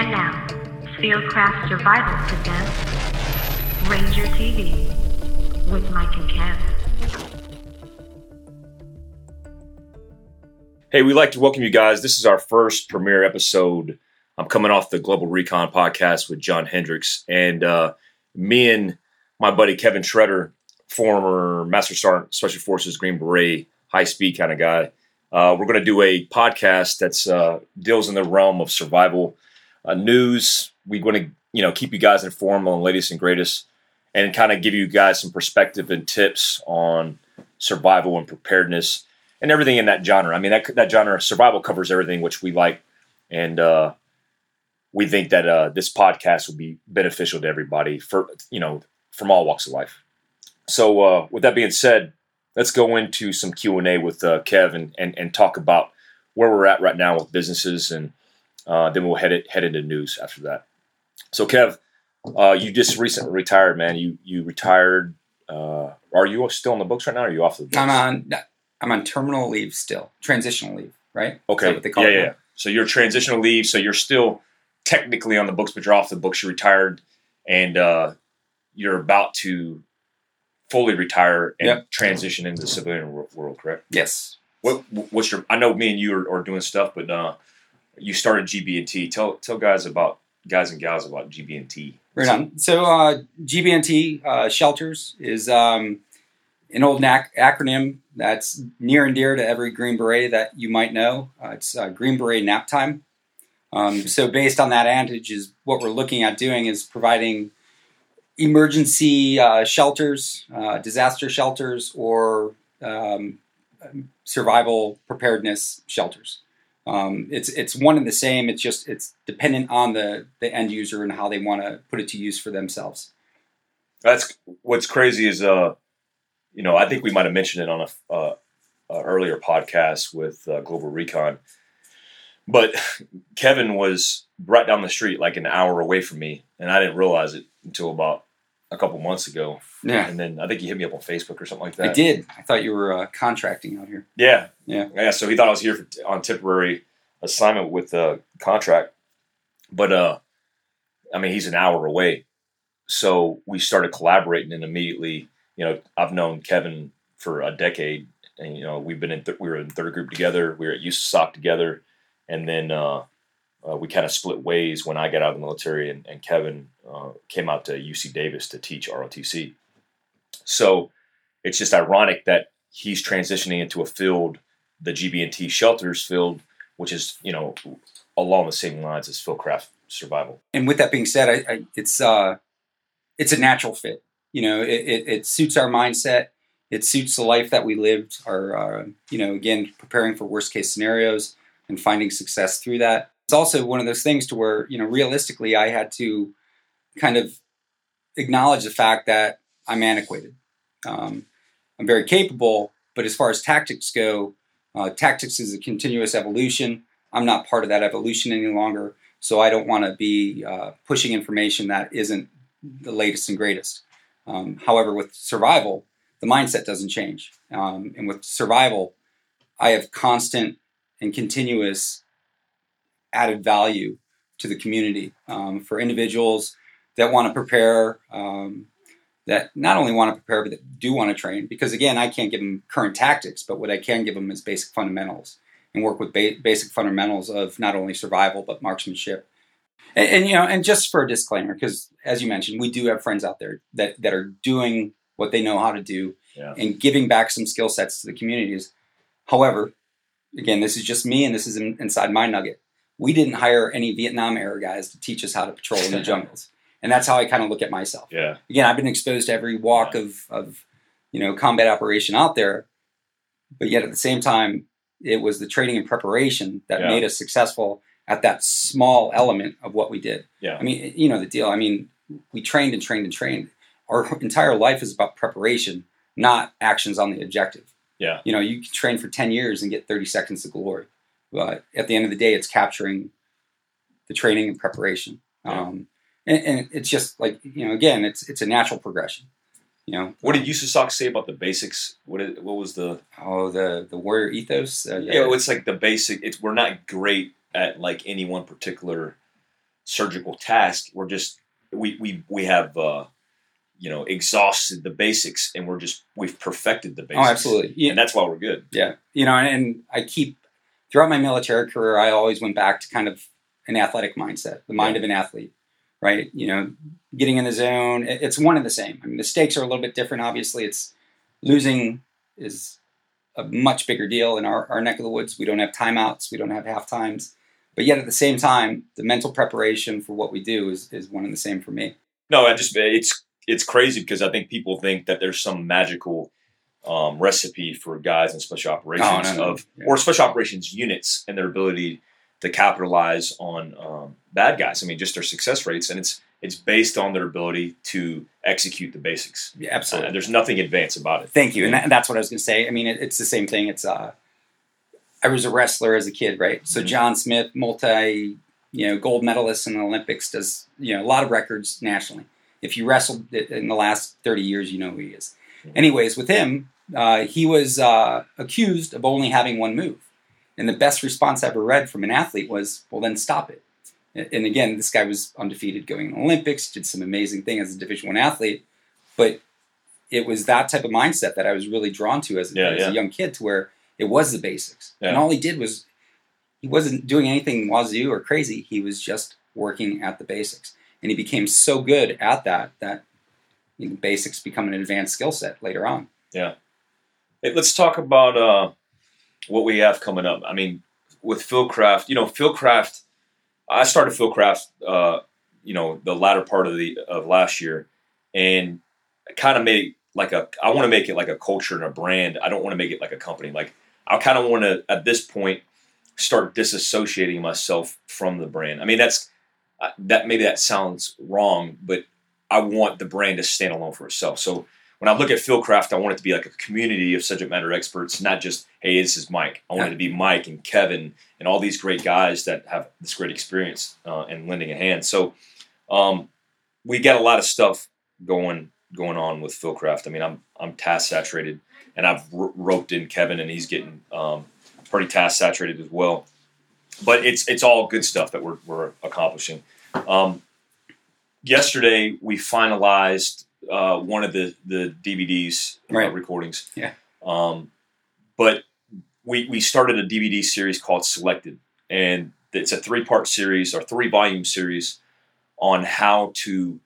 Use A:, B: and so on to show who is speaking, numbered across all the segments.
A: And now, Fieldcraft Survival presents Ranger TV with Mike and Kev.
B: Hey, we'd like to welcome you guys. This is our first premiere episode. I'm coming off the Global Recon podcast with John Hendricks. And me and my buddy Kevin Shredder, former Master Sergeant, Special Forces, Green Beret, high-speed kind of guy, we're going to do a podcast that's deals in the realm of survival news. We're going to keep you guys informed on the latest and greatest and kind of give you guys some perspective and tips on survival and preparedness and everything in that genre. I mean, that genre, survival, covers everything which we like. And we think that this podcast will be beneficial to everybody from all walks of life. So with that being said, let's go into some Q&A with Kev and talk about where we're at right now with businesses, and then we'll head into news after that. So Kev, you just recently retired, man. You retired. Are you still on the books right now, or are you off the books?
C: I'm on terminal leave still, transitional leave, right?
B: Okay.
C: Is that what they call it?
B: Yeah. So you're transitional leave, so you're still technically on the books, but you're off the books. You retired, and you're about to fully retire and transition into the civilian world, correct?
C: Yes.
B: What's your? I know me and you are doing stuff, but you started GB&T. Tell guys and gals about GB&T.
C: Right on. So GB&T Shelters is an old acronym that's near and dear to every Green Beret that you might know. It's Green Beret Nap Time. So based on that adage, is what we're looking at doing is providing emergency shelters, disaster shelters, or survival preparedness shelters. It's one and the same. It's dependent on the end user and how they want to put it to use for themselves.
B: That's what's crazy is I think we might have mentioned it on a earlier podcast with Global Recon, but Kevin was right down the street, like an hour away from me, and I didn't realize it until about a couple months ago.
C: Yeah.
B: And then I think you hit me up on Facebook or something like that.
C: I did. I thought you were contracting out here.
B: Yeah. So he thought I was here on temporary assignment with a contract, but he's an hour away. So we started collaborating, and immediately, I've known Kevin for a decade, and we were in third group together. We were at USASOC together, and then we kind of split ways when I got out of the military, and Kevin came out to UC Davis to teach ROTC. So it's just ironic that he's transitioning into a field, the GB&T Shelters field, which is along the same lines as Fieldcraft Survival.
C: And with that being said, it's a natural fit. It suits our mindset. It suits the life that we lived. Again, preparing for worst case scenarios and finding success through that. It's also one of those things to where, realistically, I had to kind of acknowledge the fact that I'm antiquated. I'm very capable, but as far as tactics go, tactics is a continuous evolution. I'm not part of that evolution any longer, so I don't want to be pushing information that isn't the latest and greatest. However, with survival, the mindset doesn't change. And with survival, I have constant and continuous added value to the community for individuals that want to prepare, that not only want to prepare, but that do want to train. Because again, I can't give them current tactics, but what I can give them is basic fundamentals and work with basic fundamentals of not only survival, but marksmanship. And just for a disclaimer, because as you mentioned, we do have friends out there that are doing what they know how to do and giving back some skill sets to the communities. However, again, this is just me, and this is inside my nugget. We didn't hire any Vietnam era guys to teach us how to patrol in the jungles. And that's how I kind of look at myself.
B: Yeah.
C: Again, I've been exposed to every walk of combat operation out there, but yet at the same time, it was the training and preparation that made us successful at that small element of what we did.
B: Yeah.
C: I mean, the deal. I mean, we trained and trained and trained. Our entire life is about preparation, not actions on the objective.
B: Yeah.
C: You can train for 10 years and get 30 seconds of glory. But at the end of the day, it's capturing the training and preparation.
B: Yeah.
C: And it's just like, again, it's a natural progression.
B: What did USASOC say about the basics? What was the
C: warrior ethos?
B: It's like the basic. We're not great at like any one particular surgical task. We're just we have exhausted the basics, and we've perfected the basics.
C: Oh, absolutely. Yeah.
B: And that's why we're good.
C: Yeah. And I throughout my military career, I always went back to kind of an athletic mindset, the mind of an athlete, right? Getting in the zone, it's one and the same. I mean, the stakes are a little bit different. Obviously, it's losing is a much bigger deal in our neck of the woods. We don't have timeouts. We don't have half times. But yet at the same time, the mental preparation for what we do is one and the same for me.
B: No, it's crazy because I think people think that there's some magical recipe for guys in special operations or special operations units and their ability to capitalize on bad guys. I mean, just their success rates, and it's based on their ability to execute the basics.
C: Yeah, absolutely.
B: There's nothing advanced about it.
C: Thank you, and that's what I was going to say. I mean, it's the same thing. It's I was a wrestler as a kid, right? So John Smith, gold medalist in the Olympics, does a lot of records nationally. If you wrestled in the last 30 years, you know who he is. Anyways, with him, he was accused of only having one move. And the best response I ever read from an athlete was, well, then stop it. And again, this guy was undefeated going to the Olympics, did some amazing thing as a Division I athlete. But it was that type of mindset that I was really drawn to as a young kid, to where it was the basics. Yeah. And all he did was, he wasn't doing anything wazoo or crazy. He was just working at the basics. And he became so good at that basics become an advanced skill set later on. Yeah.
B: Hey, let's talk about what we have coming up. I mean, with Fieldcraft, Fieldcraft, I started Fieldcraft, the latter part of last year, and kind of made I want to make it like a culture and a brand. I don't want to make it like a company. Like, I kind of want to, at this point, start disassociating myself from the brand. I mean, maybe that sounds wrong, but I want the brand to stand alone for itself. So when I look at Fieldcraft, I want it to be like a community of subject matter experts, not just, hey, this is Mike. I want it to be Mike and Kevin and all these great guys that have this great experience in lending a hand. So we got a lot of stuff going on with Fieldcraft. I mean, I'm task saturated, and I've roped in Kevin, and he's getting pretty task saturated as well. But it's all good stuff that we're accomplishing. Yesterday we finalized one of the DVDs recordings.
C: Yeah.
B: But we started a DVD series called Selected, and it's a 3-part series or 3-volume series on how to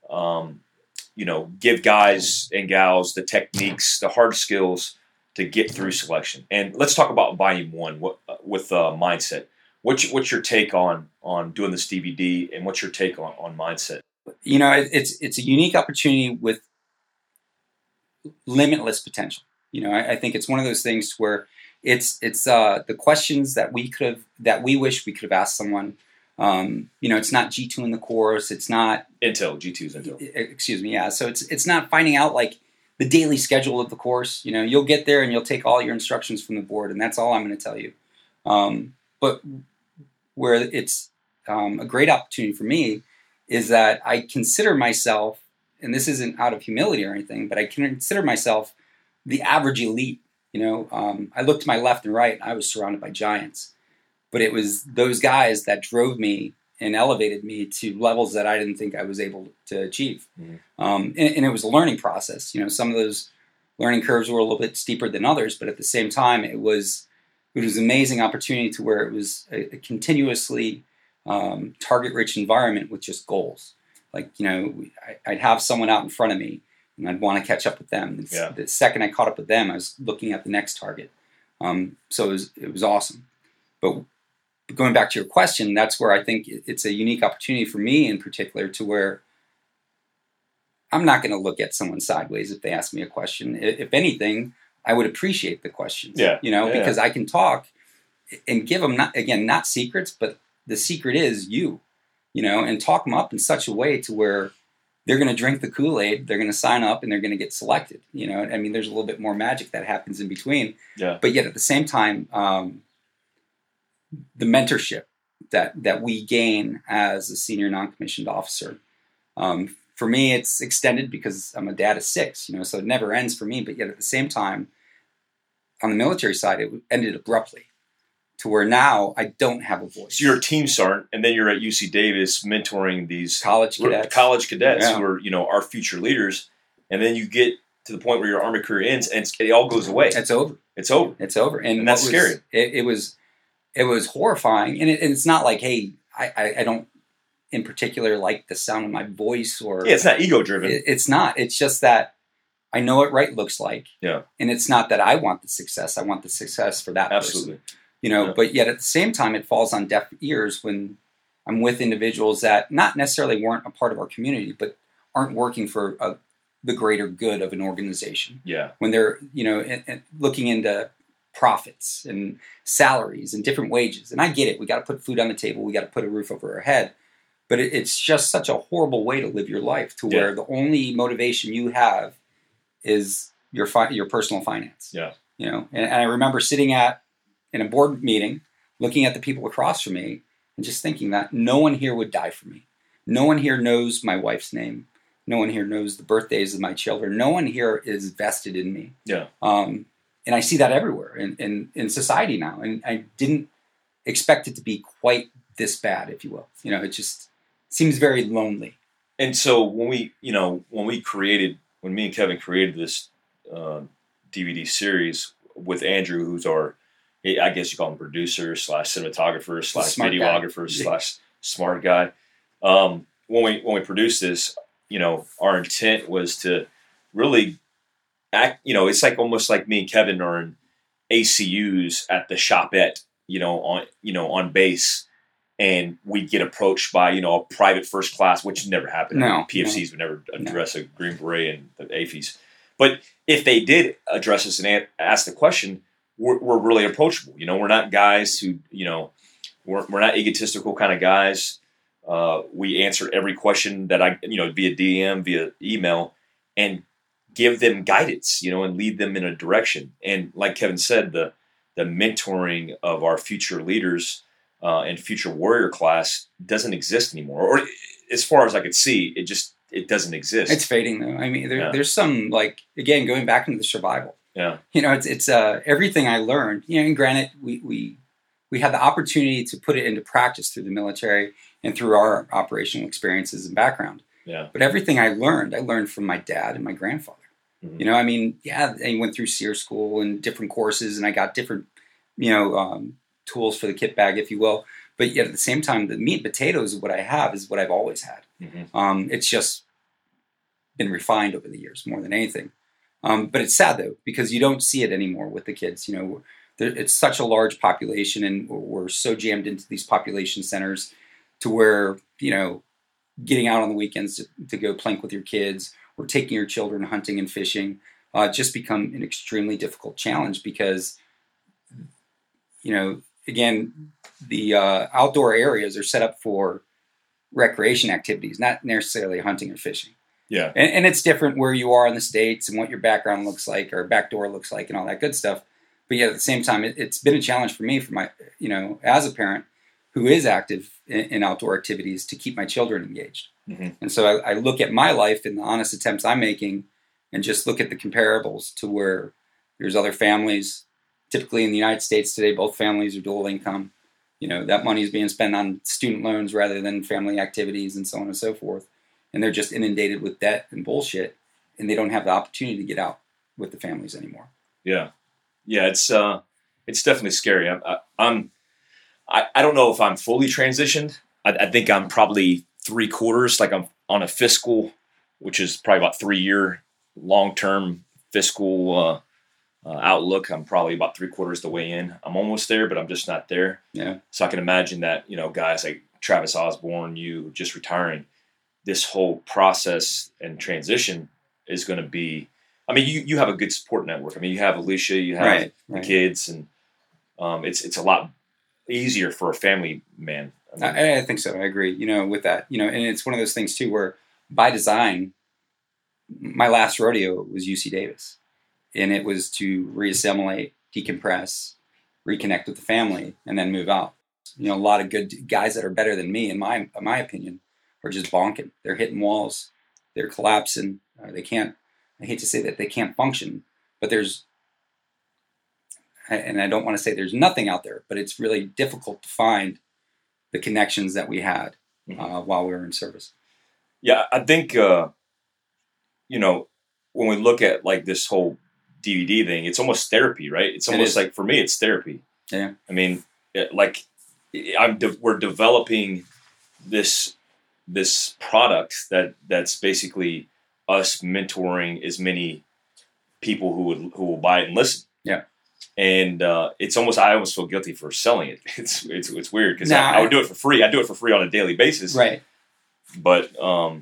B: give guys and gals the techniques, the hard skills to get through selection. And let's talk about volume 1 with mindset. What's your take on doing this DVD, and what's your take on mindset?
C: It's a unique opportunity with limitless potential. I think it's one of those things where it's the questions that we wish we could have asked someone. It's not G2 in the course. It's not
B: Intel. G2's Intel.
C: Excuse me. Yeah. So it's not finding out like the daily schedule of the course. You'll get there and you'll take all your instructions from the board, and that's all I'm going to tell you. But where it's a great opportunity for me is that I consider myself, and this isn't out of humility or anything, but I consider myself the average elite. I looked to my left and right, and I was surrounded by giants. But it was those guys that drove me and elevated me to levels that I didn't think I was able to achieve. Mm-hmm. And it was a learning process. Some of those learning curves were a little bit steeper than others, but at the same time, it was an amazing opportunity to where it was a continuously target-rich environment with just goals. Like, I'd have someone out in front of me, and I'd want to catch up with them. And the second I caught up with them, I was looking at the next target. So it was awesome. But going back to your question, that's where I think it's a unique opportunity for me in particular, to where I'm not going to look at someone sideways if they ask me a question. If anything, I would appreciate the questions, because I can talk and give them, not secrets, but the secret is and talk them up in such a way to where they're going to drink the Kool-Aid, they're going to sign up, and they're going to get selected. I mean, there's a little bit more magic that happens in between, but yet at the same time, the mentorship that we gain as a senior non-commissioned officer, for me, it's extended because I'm a dad of 6, so it never ends for me. But yet at the same time, on the military side, it ended abruptly, to where now I don't have a voice.
B: So you're a team sergeant, and then you're at UC Davis mentoring these
C: college cadets
B: who are, our future leaders. And then you get to the point where your Army career ends, and it all goes away.
C: It's over.
B: It's over.
C: It's over.
B: And that's scary.
C: It was horrifying. And it's not like, hey, I don't in particular like the sound of my voice or...
B: Yeah, it's not ego-driven.
C: It's not. It's just that I know what right looks like.
B: Yeah.
C: And it's not that I want the success. I want the success for that
B: Absolutely.
C: person. But yet at the same time, it falls on deaf ears when I'm with individuals that not necessarily weren't a part of our community, but aren't working for the greater good of an organization.
B: Yeah.
C: When they're, looking into profits and salaries and different wages. And I get it. We got to put food on the table. We got to put a roof over our head. But it's just such a horrible way to live your life to where the only motivation you have is your personal finance.
B: Yeah.
C: And I remember sitting in a board meeting, looking at the people across from me and just thinking that no one here would die for me. No one here knows my wife's name. No one here knows the birthdays of my children. No one here is vested in me.
B: Yeah.
C: And I see that everywhere in society now. And I didn't expect it to be quite this bad, if you will. It just seems very lonely.
B: And so when me and Kevin created this DVD series with Andrew, who's our, I guess you call him producer / cinematographer / videographer / smart guy. When we produced this, our intent was to really act, it's like almost like me and Kevin are in ACUs at the shopette, on base, and we get approached by, a private first class, which never happened.
C: No,
B: PFCs would never address a Green Beret and the AFIs. But if they did address us and ask the question, we're really approachable. We're not guys who, we're not egotistical kind of guys. We answer every question that via DM, via email, and give them guidance, and lead them in a direction. And like Kevin said, the mentoring of our future leaders and future warrior class doesn't exist anymore. Or as far as I could see, it doesn't exist.
C: It's fading though. I mean, there's some, again, going back into the survival.
B: Yeah.
C: It's everything I learned, and granted, we had the opportunity to put it into practice through the military and through our operational experiences and background.
B: Yeah.
C: But everything I learned from my dad and my grandfather.
B: Mm-hmm.
C: I went through SEER school and different courses, and I got different, tools for the kit bag, if you will. But yet at the same time, the meat and potatoes of what I have is what I've always had.
B: Mm-hmm.
C: It's just been refined over the years more than anything. But it's sad though, because you don't see it anymore with the kids. It's such a large population, and we're so jammed into these population centers to where, getting out on the weekends to go plank with your kids or taking your children hunting and fishing just become an extremely difficult challenge because, again, the outdoor areas are set up for recreation activities, not necessarily hunting or fishing.
B: Yeah.
C: And it's different where you are in the States and what your background looks like or back door looks like and all that good stuff. But yet at the same time, it's been a challenge for me, for my, as a parent who is active in outdoor activities, to keep my children engaged.
B: Mm-hmm.
C: And so I look at my life and the honest attempts I'm making and just look at the comparables to where there's other families. Typically in the United States today, both families are dual income. That money is being spent on student loans rather than family activities and so on and so forth. And they're just inundated with debt and bullshit, and they don't have the opportunity to get out with the families anymore.
B: Yeah. Yeah, it's definitely scary. I don't know if I'm fully transitioned. I think I'm probably 3/4, like I'm on a fiscal, which is probably about 3-year long-term fiscal outlook. I'm probably about 3/4 the way in. I'm almost there, but I'm just not there.
C: Yeah.
B: So I can imagine that, guys like Travis Osborne, you just retiring, this whole process and transition is going to be, you have a good support network. You have Alicia, you have the kids, and it's a lot easier for a family man.
C: I think so. I agree, with that, and it's one of those things too, where by design, my last rodeo was UC Davis, and it was to reassimilate, decompress, reconnect with the family, and then move out. A lot of good guys that are better than me, in my opinion, are just bonking. They're hitting walls. They're collapsing. They can't, I hate to say that they can't function, but there's, and I don't want to say there's nothing out there, but it's really difficult to find the connections that we had while we were in service.
B: Yeah, I think, when we look at like this whole DVD thing, it's almost therapy, right? It's almost like, for me, it's therapy.
C: Yeah.
B: I mean, we're developing this product that's basically us mentoring as many people who will buy it and listen.
C: Yeah.
B: And it's almost, I almost feel guilty for selling it. It's weird because
C: Nah,
B: I would do it for free. I do it for free on a daily basis.
C: Right.
B: But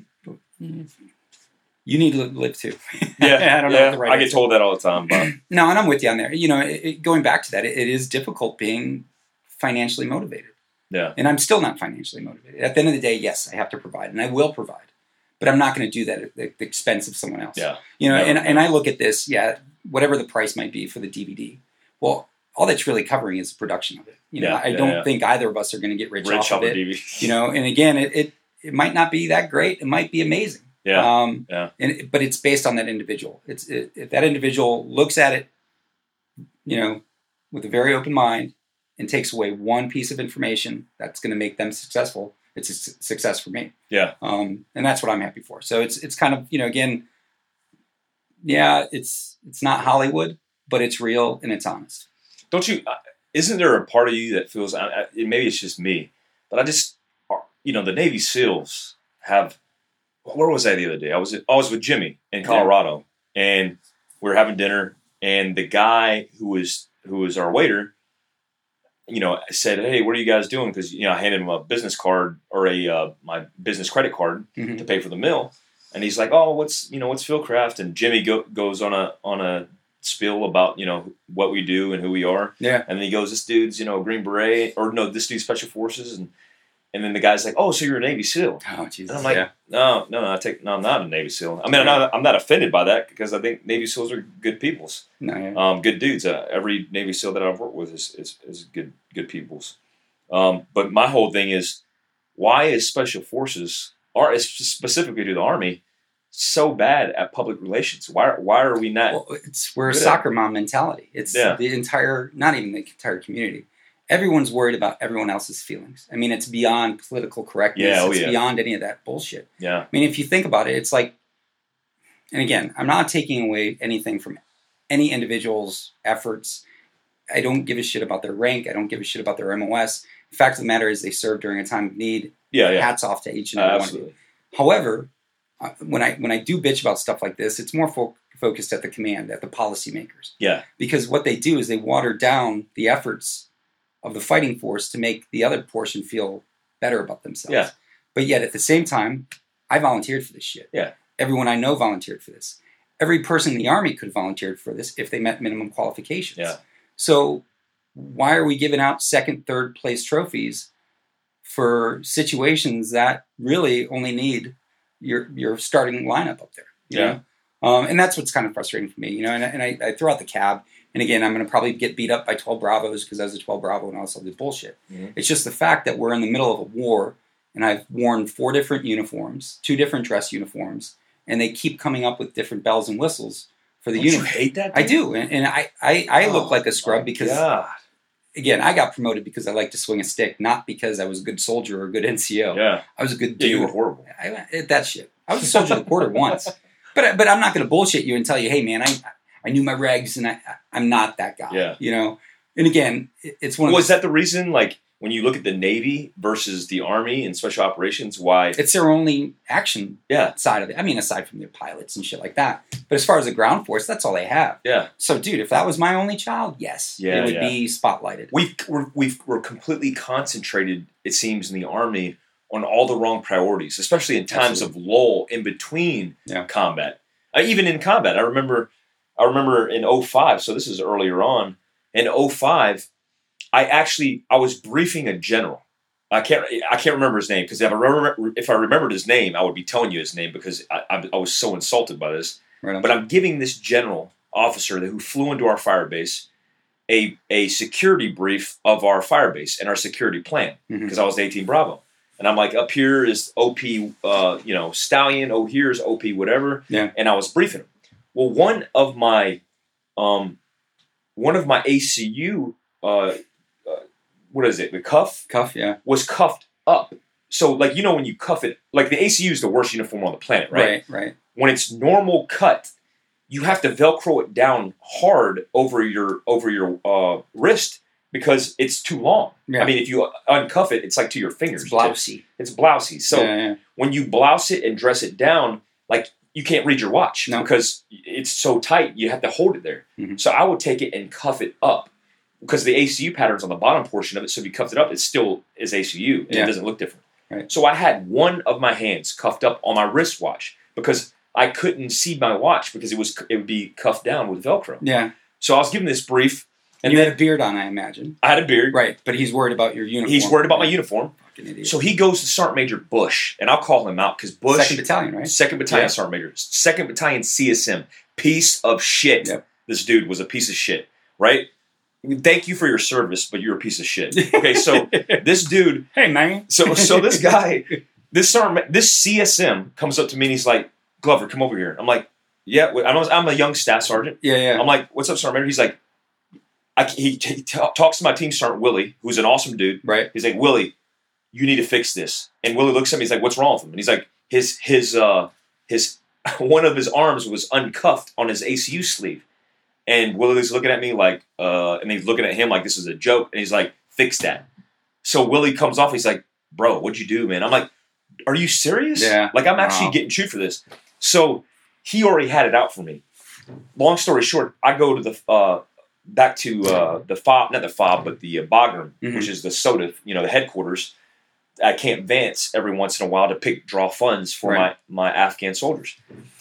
C: you need to live too.
B: yeah,
C: I don't know. What the right
B: I get
C: answer.
B: told that all the time. But
C: No, and I'm with you on there. Going back to that, it is difficult being financially motivated.
B: yeah,
C: And I'm still not financially motivated. At the end of the day, yes, I have to provide, and I will provide. But I'm not going to do that at the expense of someone else.
B: yeah,
C: And I look at this, whatever the price might be for the DVD. Well, all that's really covering is the production of it. I don't think either of us are going to get rich off of it.
B: DVD.
C: And again, it might not be that great. It might be amazing.
B: Yeah.
C: But it's based on that individual. If that individual looks at it, with a very open mind and takes away one piece of information that's going to make them successful, it's a success for me.
B: Yeah.
C: And that's what I'm happy for. So it's kind of, again, it's not Hollywood, but it's real and it's honest.
B: Don't you? Isn't there a part of you that feels? Maybe it's just me, but I just, the Navy SEALs have. Where was I the other day? I was with Jimmy in Colorado, and we were having dinner, and the guy who was our waiter, said, "Hey, what are you guys doing?" Because I handed him a business card or my business credit card to pay for the meal, and he's like, "Oh, what's Fieldcraft?" And Jimmy goes on a spiel about what we do and who we are.
C: Yeah.
B: And then he goes, "This dude's Green Beret, or no, this dude's Special Forces," and then the guy's like, "Oh, so you're a Navy SEAL?"
C: Oh, Jesus.
B: And I'm like, No, I'm not a Navy SEAL. I mean, I'm not offended by that because I think Navy SEALs are good peoples.
C: No, yeah.
B: Good dudes. Every Navy SEAL that I've worked with is good peoples. But my whole thing is, why is Special Forces, or specifically to the Army, so bad at public relations? Why are we not?
C: Well, we're a soccer mom mentality. It's the entire, not even the entire community. Everyone's worried about everyone else's feelings. I mean, it's beyond political correctness. It's beyond any of that bullshit.
B: Yeah.
C: I mean, if you think about it, it's like, and again, I'm not taking away anything from any individual's efforts. I don't give a shit about their rank. I don't give a shit about their MOS. The fact of the matter is they served during a time of need.
B: Yeah.
C: Hats off to each and every one of you. However, when I do bitch about stuff like this, it's more focused at the command, at the policymakers.
B: Yeah.
C: Because what they do is they water down the efforts of the fighting force to make the other portion feel better about themselves.
B: Yeah.
C: But yet at the same time, I volunteered for this shit.
B: Yeah.
C: Everyone I know volunteered for this. Every person in the Army could have volunteered for this if they met minimum qualifications.
B: Yeah.
C: So why are we giving out second, third place trophies for situations that really only need your starting lineup up there? You know? And that's what's kind of frustrating for me, and I throw out the cab. And again, I'm going to probably get beat up by 12 Bravos because I was a 12 Bravo and I also did bullshit. Mm-hmm. It's just the fact that we're in the middle of a war and I've worn 4 different uniforms, 2 different dress uniforms, and they keep coming up with different bells and whistles for the uniform.
B: You hate that?
C: I do. And I look like a scrub because, again, I got promoted because I like to swing a stick, not because I was a good soldier or a good NCO.
B: Yeah.
C: I was a good dude.
B: Yeah, you were horrible.
C: That shit. I was a soldier of the quarter once. But I'm not going to bullshit you and tell you, hey, man, I knew my regs, and I'm not that guy. Yeah. And again, it's one of
B: Was that the reason, like, when you look at the Navy versus the Army and Special Operations, why?
C: It's their only action side of it. I mean, aside from their pilots and shit like that. But as far as the ground force, that's all they have.
B: Yeah.
C: So, dude, if that was my only child, yes, it would be spotlighted.
B: We're completely concentrated, it seems, in the Army on all the wrong priorities, especially in times of lull in between combat. Even in combat, I remember in 2005, so this is earlier on, in 2005, I was briefing a general. I can't remember his name, because if I remembered his name, I would be telling you his name, because I was so insulted by this.
C: Right.
B: But I'm giving this general officer who flew into our fire base a security brief of our fire base and our security plan, because I was 18 Bravo. And I'm like, up here is OP, Stallion. Oh, here's OP, whatever.
C: Yeah.
B: And I was briefing him. Well, one of my one of my ACU, what is it? The cuff
C: yeah.
B: was cuffed up. So, like, you know, when you cuff it, like the ACU is the worst uniform on the planet, right?
C: Right.
B: When it's normal cut, you have to Velcro it down hard over your wrist because it's too long.
C: Yeah.
B: I mean, if you uncuff it, it's like to your fingers.
C: It's blousy.
B: It's blousy. So when you blouse it and dress it down, like you can't read your watch because it's so tight. You have to hold it there.
C: Mm-hmm.
B: So I would take it and cuff it up because the ACU pattern's on the bottom portion of it. So if you cuffed it up, it still is ACU and it doesn't look different.
C: Right.
B: So I had one of my hands cuffed up on my wristwatch because I couldn't see my watch because it would be cuffed down with Velcro.
C: Yeah.
B: So I was giving this brief.
C: And you had a beard on, I imagine.
B: I had a beard.
C: Right, but he's worried about your uniform.
B: He's worried about my uniform.
C: Fucking idiot.
B: So he goes to Sergeant Major Bush, and I'll call him out because Bush...
C: 2nd Battalion, right?
B: 2nd Battalion Sergeant Major. 2nd Battalion CSM. Piece of shit.
C: Yep.
B: This dude was a piece of shit, right? Thank you for your service, but you're a piece of shit. Okay, so this dude...
C: Hey, man.
B: So this guy, this CSM comes up to me and he's like, Glover, come over here. I'm like, yeah, I'm a young staff sergeant.
C: Yeah.
B: I'm like, what's up, Sergeant Major? He's like, he talks to my team sergeant, Willie, who's an awesome dude.
C: Right.
B: He's like, Willie, you need to fix this. And Willie looks at me, he's like, what's wrong with him? And he's like, his one of his arms was uncuffed on his ACU sleeve. And Willie's looking at me like, and he's looking at him like this is a joke. And he's like, fix that. So Willie comes off, he's like, bro, what'd you do, man? I'm like, are you serious?
C: Yeah.
B: Like, I'm actually getting chewed for this. So he already had it out for me. Long story short, I go to the back to the FOB, not the FOB, but the Bagram, which is the SOTA, the headquarters at Camp Vance every once in a while to draw funds for my Afghan soldiers.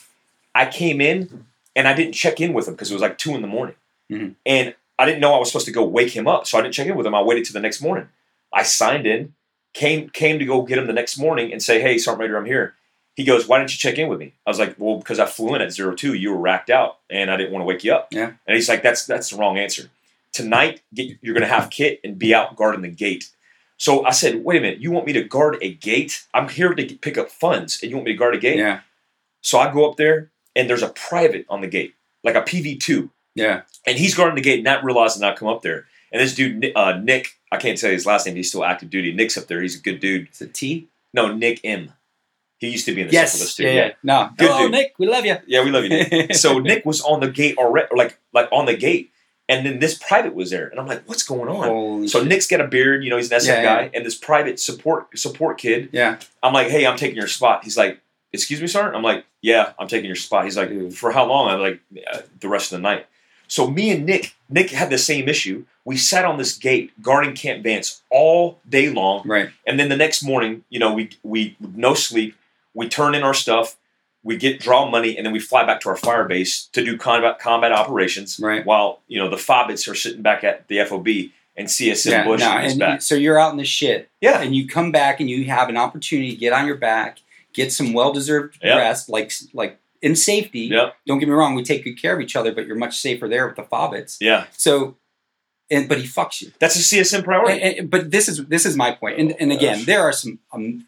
B: I came in and I didn't check in with him because it was like 2 a.m. And I didn't know I was supposed to go wake him up, so I didn't check in with him. I waited till the next morning. I signed in, came to go get him the next morning and say, hey, Sergeant Major, I'm here. He goes, why didn't you check in with me? I was like, well, because I flew in at 02. You were racked out, and I didn't want to wake you up.
C: Yeah.
B: And he's like, that's the wrong answer. Tonight, you're going to have kit and be out guarding the gate. So I said, wait a minute, you want me to guard a gate? I'm here to pick up funds, and you want me to guard a gate?
C: Yeah.
B: So I go up there, and there's a private on the gate, like a PV2.
C: Yeah.
B: And he's guarding the gate, not realizing I come up there. And this dude, Nick, I can't tell you his last name. He's still active duty. Nick's up there. He's a good dude.
C: Is it T?
B: No, Nick M. He used to be in the
C: Yes.
B: too.
C: Yeah. No.
B: Good
C: Hello,
B: dude.
C: Nick. We love you.
B: Yeah, we love you, Nick. So Nick was on the gate already, like on the gate. And then this private was there. And I'm like, what's going on?
C: Holy
B: so
C: shit.
B: Nick's got a beard. He's an SF
C: Yeah,
B: guy.
C: yeah.
B: And this private support kid.
C: Yeah.
B: I'm like, hey, I'm taking your spot. He's like, excuse me, Sergeant? I'm like, yeah, I'm taking your spot. He's like,
C: Dude.
B: for how long? I'm like, the rest of the night. So me and Nick had the same issue. We sat on this gate guarding Camp Vance all day long.
C: Right.
B: And then the next morning, we no sleep. We turn in our stuff. We draw money, and then we fly back to our fire base to do combat operations.
C: Right.
B: While the FOBITs are sitting back at the FOB and CSM Bush is back.
C: So you're out in the shit.
B: Yeah.
C: And you come back and you have an opportunity to get on your back, get some well-deserved rest, like in safety.
B: Yep.
C: Don't get me wrong, we take good care of each other, but you're much safer there with the FOBITs.
B: Yeah.
C: So, but he fucks you.
B: That's a CSM priority.
C: But this is my point. And again, there are some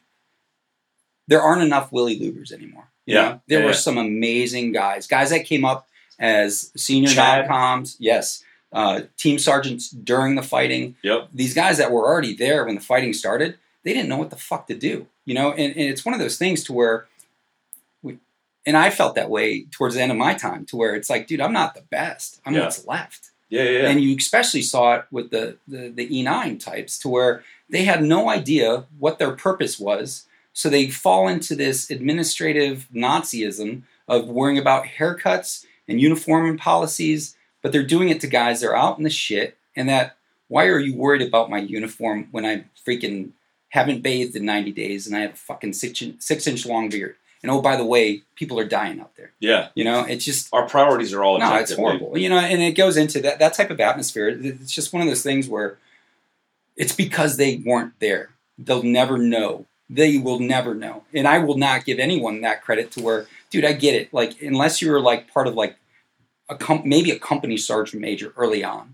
C: there aren't enough Willie Lubers anymore. You know? There were some amazing guys that came up as senior non-coms. Yes. Team sergeants during the fighting.
B: Yep.
C: These guys that were already there when the fighting started, they didn't know what the fuck to do. And it's one of those things to where and I felt that way towards the end of my time, to where it's like, dude, I'm not the best. I'm what's left.
B: Yeah.
C: And you especially saw it with the E9 types, to where they had no idea what their purpose was. So they fall into this administrative Nazism of worrying about haircuts and uniform and policies, but they're doing it to guys that are out in the shit. And that, why are you worried about my uniform when I freaking haven't bathed in 90 days and I have a fucking 6-inch long beard? And oh, by the way, people are dying out there.
B: Yeah.
C: It's just...
B: Our priorities are all
C: No, it's horrible. And it goes into that type of atmosphere. It's just one of those things where it's because they weren't there. They'll never know. They will never know. And I will not give anyone that credit to where, dude, I get it. Like, unless you were like part of like maybe a company sergeant major early on,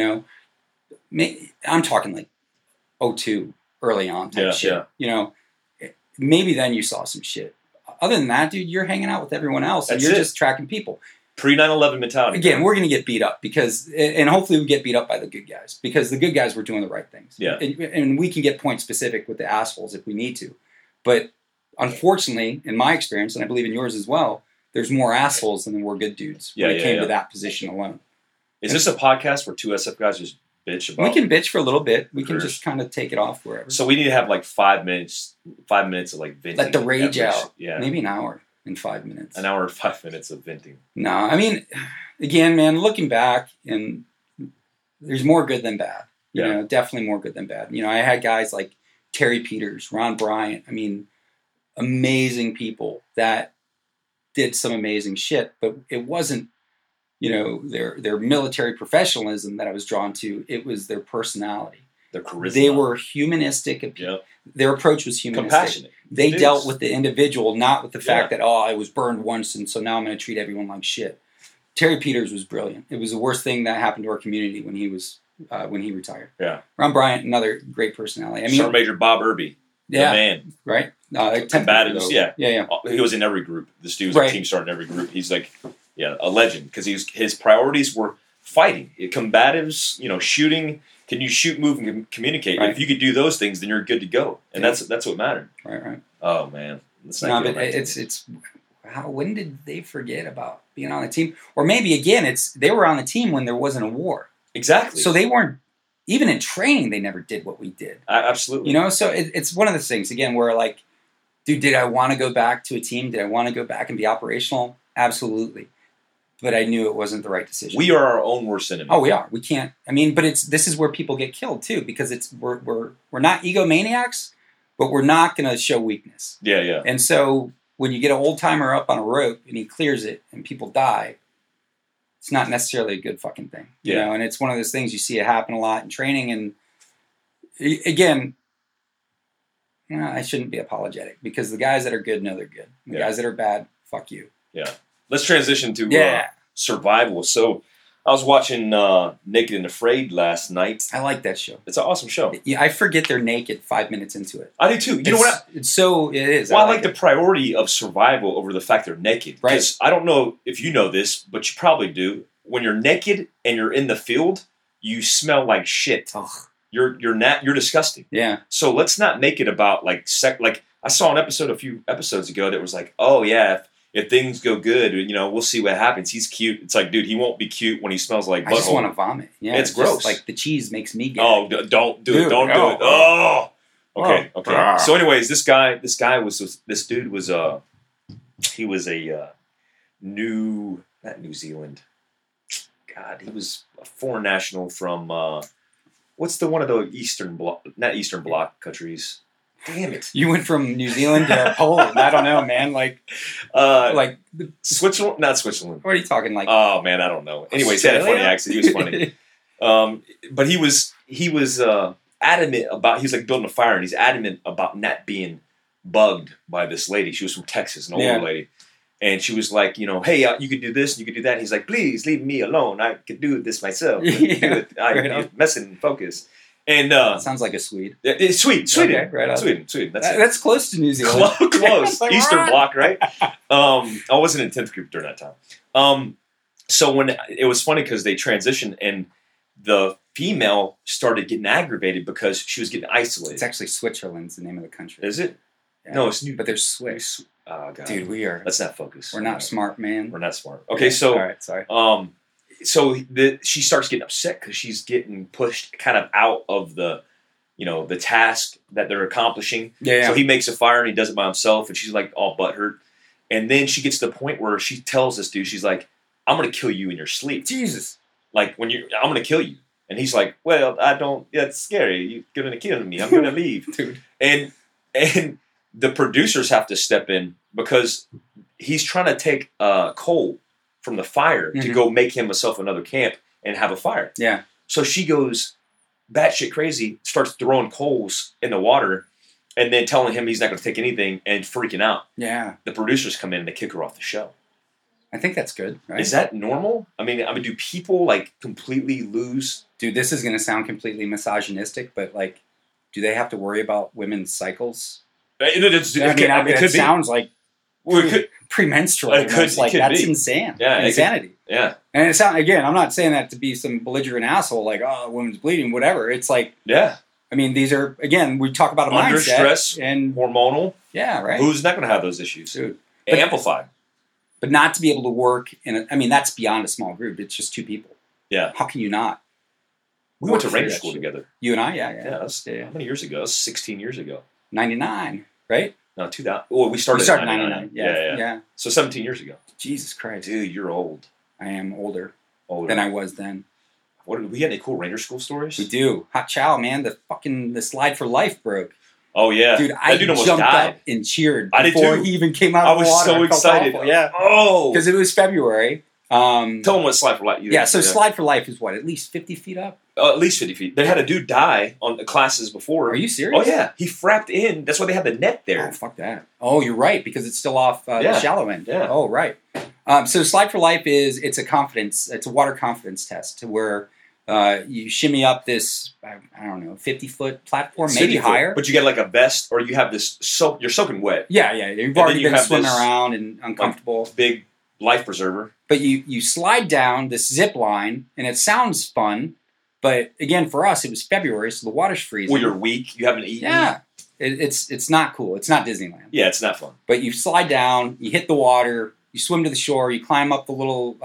C: I'm talking like 02 early on type shit.
B: Yeah.
C: Maybe then you saw some shit. Other than that, dude, you're hanging out with everyone else and you're just tracking people.
B: Pre 9/11 mentality.
C: Again, we're going to get beat up and hopefully we get beat up by the good guys because the good guys were doing the right things.
B: Yeah.
C: And we can get point specific with the assholes if we need to. But unfortunately, in my experience, and I believe in yours as well, there's more assholes than there were good dudes when it came to that position alone.
B: Is this a podcast where two SF guys just bitch about?
C: We can bitch for a little bit. We can just kind of take it off wherever.
B: So we need to have like 5 minutes of like venting.
C: Let the rage out.
B: Yeah.
C: Maybe an hour and 5 minutes.
B: An hour and 5 minutes of venting.
C: No, I mean, again, man, looking back, and there's more good than bad. You know, definitely more good than bad. You know, I had guys like Terry Peters, Ron Bryant. I mean, amazing people that did some amazing shit, but it wasn't, you know, their military professionalism that I was drawn to. It was their personality.
B: Their charisma.
C: They were humanistic.
B: Yep.
C: Their approach was humanistic.
B: Compassionate.
C: They dealt with the individual, not with the fact that, I was burned once and so now I'm going to treat everyone like shit. Terry Peters was brilliant. It was the worst thing that happened to our community when he retired.
B: Yeah.
C: Ron Bryant, another great personality. I mean,
B: Sergeant Major Bob Irby.
C: Yeah.
B: The man.
C: Right?
B: Combatives, yeah.
C: Yeah.
B: He was in every group. This dude was a team sergeant in every group. He's like, a legend because his priorities were fighting. Combatives, you know, shooting. Can you shoot, move, and communicate?
C: Right.
B: If you could do those things, then you're good to go. And that's what mattered.
C: Right.
B: Oh, man.
C: When did they forget about being on the team? Or maybe, again, they were on the team when there wasn't a war.
B: Exactly.
C: So they weren't, even in training, they never did what we did.
B: Absolutely.
C: You know, so it's one of those things, again, where like, dude, did I want to go back to a team? Did I want to go back and be operational? Absolutely. But I knew it wasn't the right decision.
B: We are our own worst enemy.
C: Oh, we are. We can't. I mean, but this is where people get killed too, because we're not egomaniacs, but we're not going to show weakness.
B: Yeah.
C: And so when you get an old timer up on a rope and he clears it and people die, it's not necessarily a good fucking thing. You know, and it's one of those things you see it happen a lot in training. And again, I shouldn't be apologetic because the guys that are good know they're good. The guys that are bad, fuck you.
B: Yeah. Let's transition to survival. So I was watching Naked and Afraid last night.
C: I like that show.
B: It's an awesome show.
C: Yeah, I forget they're naked 5 minutes into it.
B: I do too. You know what?
C: It is.
B: Well, I like the priority of survival over the fact they're naked.
C: Right.
B: Because I don't know if you know this, but you probably do. When you're naked and you're in the field, you smell like shit.
C: Ugh.
B: You're disgusting.
C: Yeah.
B: So let's not make it about like like I saw an episode a few episodes ago that was like, oh yeah, if things go good, you know, we'll see what happens. He's cute. It's like, dude, he won't be cute when he smells like butthole.
C: I just want to vomit. Yeah,
B: it's gross.
C: Just, like the cheese makes me gag.
B: Oh, don't do it. Don't do it. Oh. Okay. So, anyways, this dude was he was not New Zealand. God, he was a foreign national from what's the one of the not Eastern Bloc countries. Damn it!
C: You went from New Zealand to Poland. I don't know, man. Like
B: Switzerland, not Switzerland.
C: What are you talking like?
B: Oh man, I don't know. Anyways, he had a funny accent. He was funny. But he was adamant about. He was like building a fire, and he's adamant about not being bugged by this lady. She was from Texas, an older lady, and she was like, you know, hey, you could do this, and you could do that. And he's like, please leave me alone. I could do this myself. I'm messing focus. And
C: sounds like a Swede.
B: It's Sweden.
C: Okay, right on.
B: Sweden.
C: That's close to New Zealand.
B: Close. Like, Eastern Bloc, right? I wasn't in 10th group during that time. So when it was funny because they transitioned and the female started getting aggravated because she was getting isolated.
C: It's actually Switzerland's the name of the country.
B: Is it?
C: Yeah.
B: No, it's new.
C: But they're Swiss.
B: Oh God,
C: dude, we are.
B: Let's not focus.
C: We're not smart, man.
B: We're not smart. Okay, so
C: all right, sorry.
B: So she starts getting upset because she's getting pushed kind of out of the task that they're accomplishing.
C: Yeah.
B: So he makes a fire and he does it by himself, and she's like all butthurt. And then she gets to the point where she tells this dude, she's like, "I'm going to kill you in your sleep."
C: Jesus.
B: Like I'm going to kill you. And he's like, "Well, I don't. Yeah, it's scary. You're going to kill me. I'm going to leave."
C: Dude.
B: And the producers have to step in because he's trying to take coal from the fire to go make himself another camp and have a fire.
C: Yeah.
B: So she goes batshit crazy, starts throwing coals in the water, and then telling him he's not going to take anything and freaking out.
C: Yeah.
B: The producers come in and they kick her off the show.
C: I think that's good, right?
B: Is that normal? I mean, do people like completely lose?
C: Dude, this is going to sound completely misogynistic, but like, do they have to worry about women's cycles?
B: It could be.
C: Sounds like premenstrual.
B: It could-
C: almost.
B: it
C: Like
B: could
C: that's
B: be.
C: insane.
B: Yeah, it could-
C: insanity.
B: Yeah.
C: And it's not, again, I'm not saying that to be some belligerent asshole, like, oh, a woman's bleeding, whatever. It's like,
B: Yeah.
C: I mean, these are, again, we talk about a
B: Under
C: mindset.
B: stress,
C: And
B: hormonal.
C: yeah, right.
B: Who's not going to have those issues?
C: Dude. But-
B: Amplified.
C: But not to be able to work I mean, that's beyond a small group. It's just two people.
B: Yeah.
C: How can you not?
B: We went to
C: Work through
B: Ranger
C: that
B: school
C: shit.
B: together.
C: You and I, yeah.
B: Yeah. That's how many years ago? That was 16 years ago.
C: 99, right?
B: No, 2000. Well, we started,
C: We started
B: in 99.
C: 99. Yeah.
B: So 17 years ago.
C: Jesus Christ.
B: Dude, you're old.
C: I am older
B: Older.
C: than I was then.
B: What, we got any cool Ranger school stories?
C: We do. Hot chow, man. The slide for life broke.
B: Oh, yeah.
C: Dude,
B: that
C: I
B: dude almost
C: jumped
B: died.
C: up and cheered
B: I did
C: before
B: too.
C: he even came out
B: I
C: of
B: was
C: the water.
B: so
C: I felt
B: excited.
C: awful. Yeah.
B: Oh.
C: Because it was February.
B: Tell them what Slide for Life.
C: Yeah, so Slide for Life is what, at least 50 feet up?
B: At least 50 feet. They had a dude die on the classes before.
C: Are you serious?
B: Oh, yeah. He frapped in. That's why they had the net
C: Oh,
B: there.
C: fuck that. Oh, you're right, because it's still off the
B: Yeah.
C: shallow end.
B: Yeah.
C: Oh, right. So Slide for Life it's a water confidence test where you shimmy up this, I don't know, 50-foot platform,
B: It's
C: maybe
B: 50 foot,
C: higher.
B: But you get like a vest or you have this soak. You're soaking wet.
C: Yeah, you've
B: then
C: already
B: you
C: been
B: have
C: swimming
B: this,
C: around and uncomfortable.
B: Big life preserver.
C: But you slide down this zip line, and it sounds fun. But again, for us, it was February, so the water's freezing.
B: Well, you're weak. You haven't eaten.
C: Yeah, it's not cool. It's not Disneyland.
B: Yeah, it's not fun.
C: But you slide down, you hit the water, you swim to the shore, you climb up the little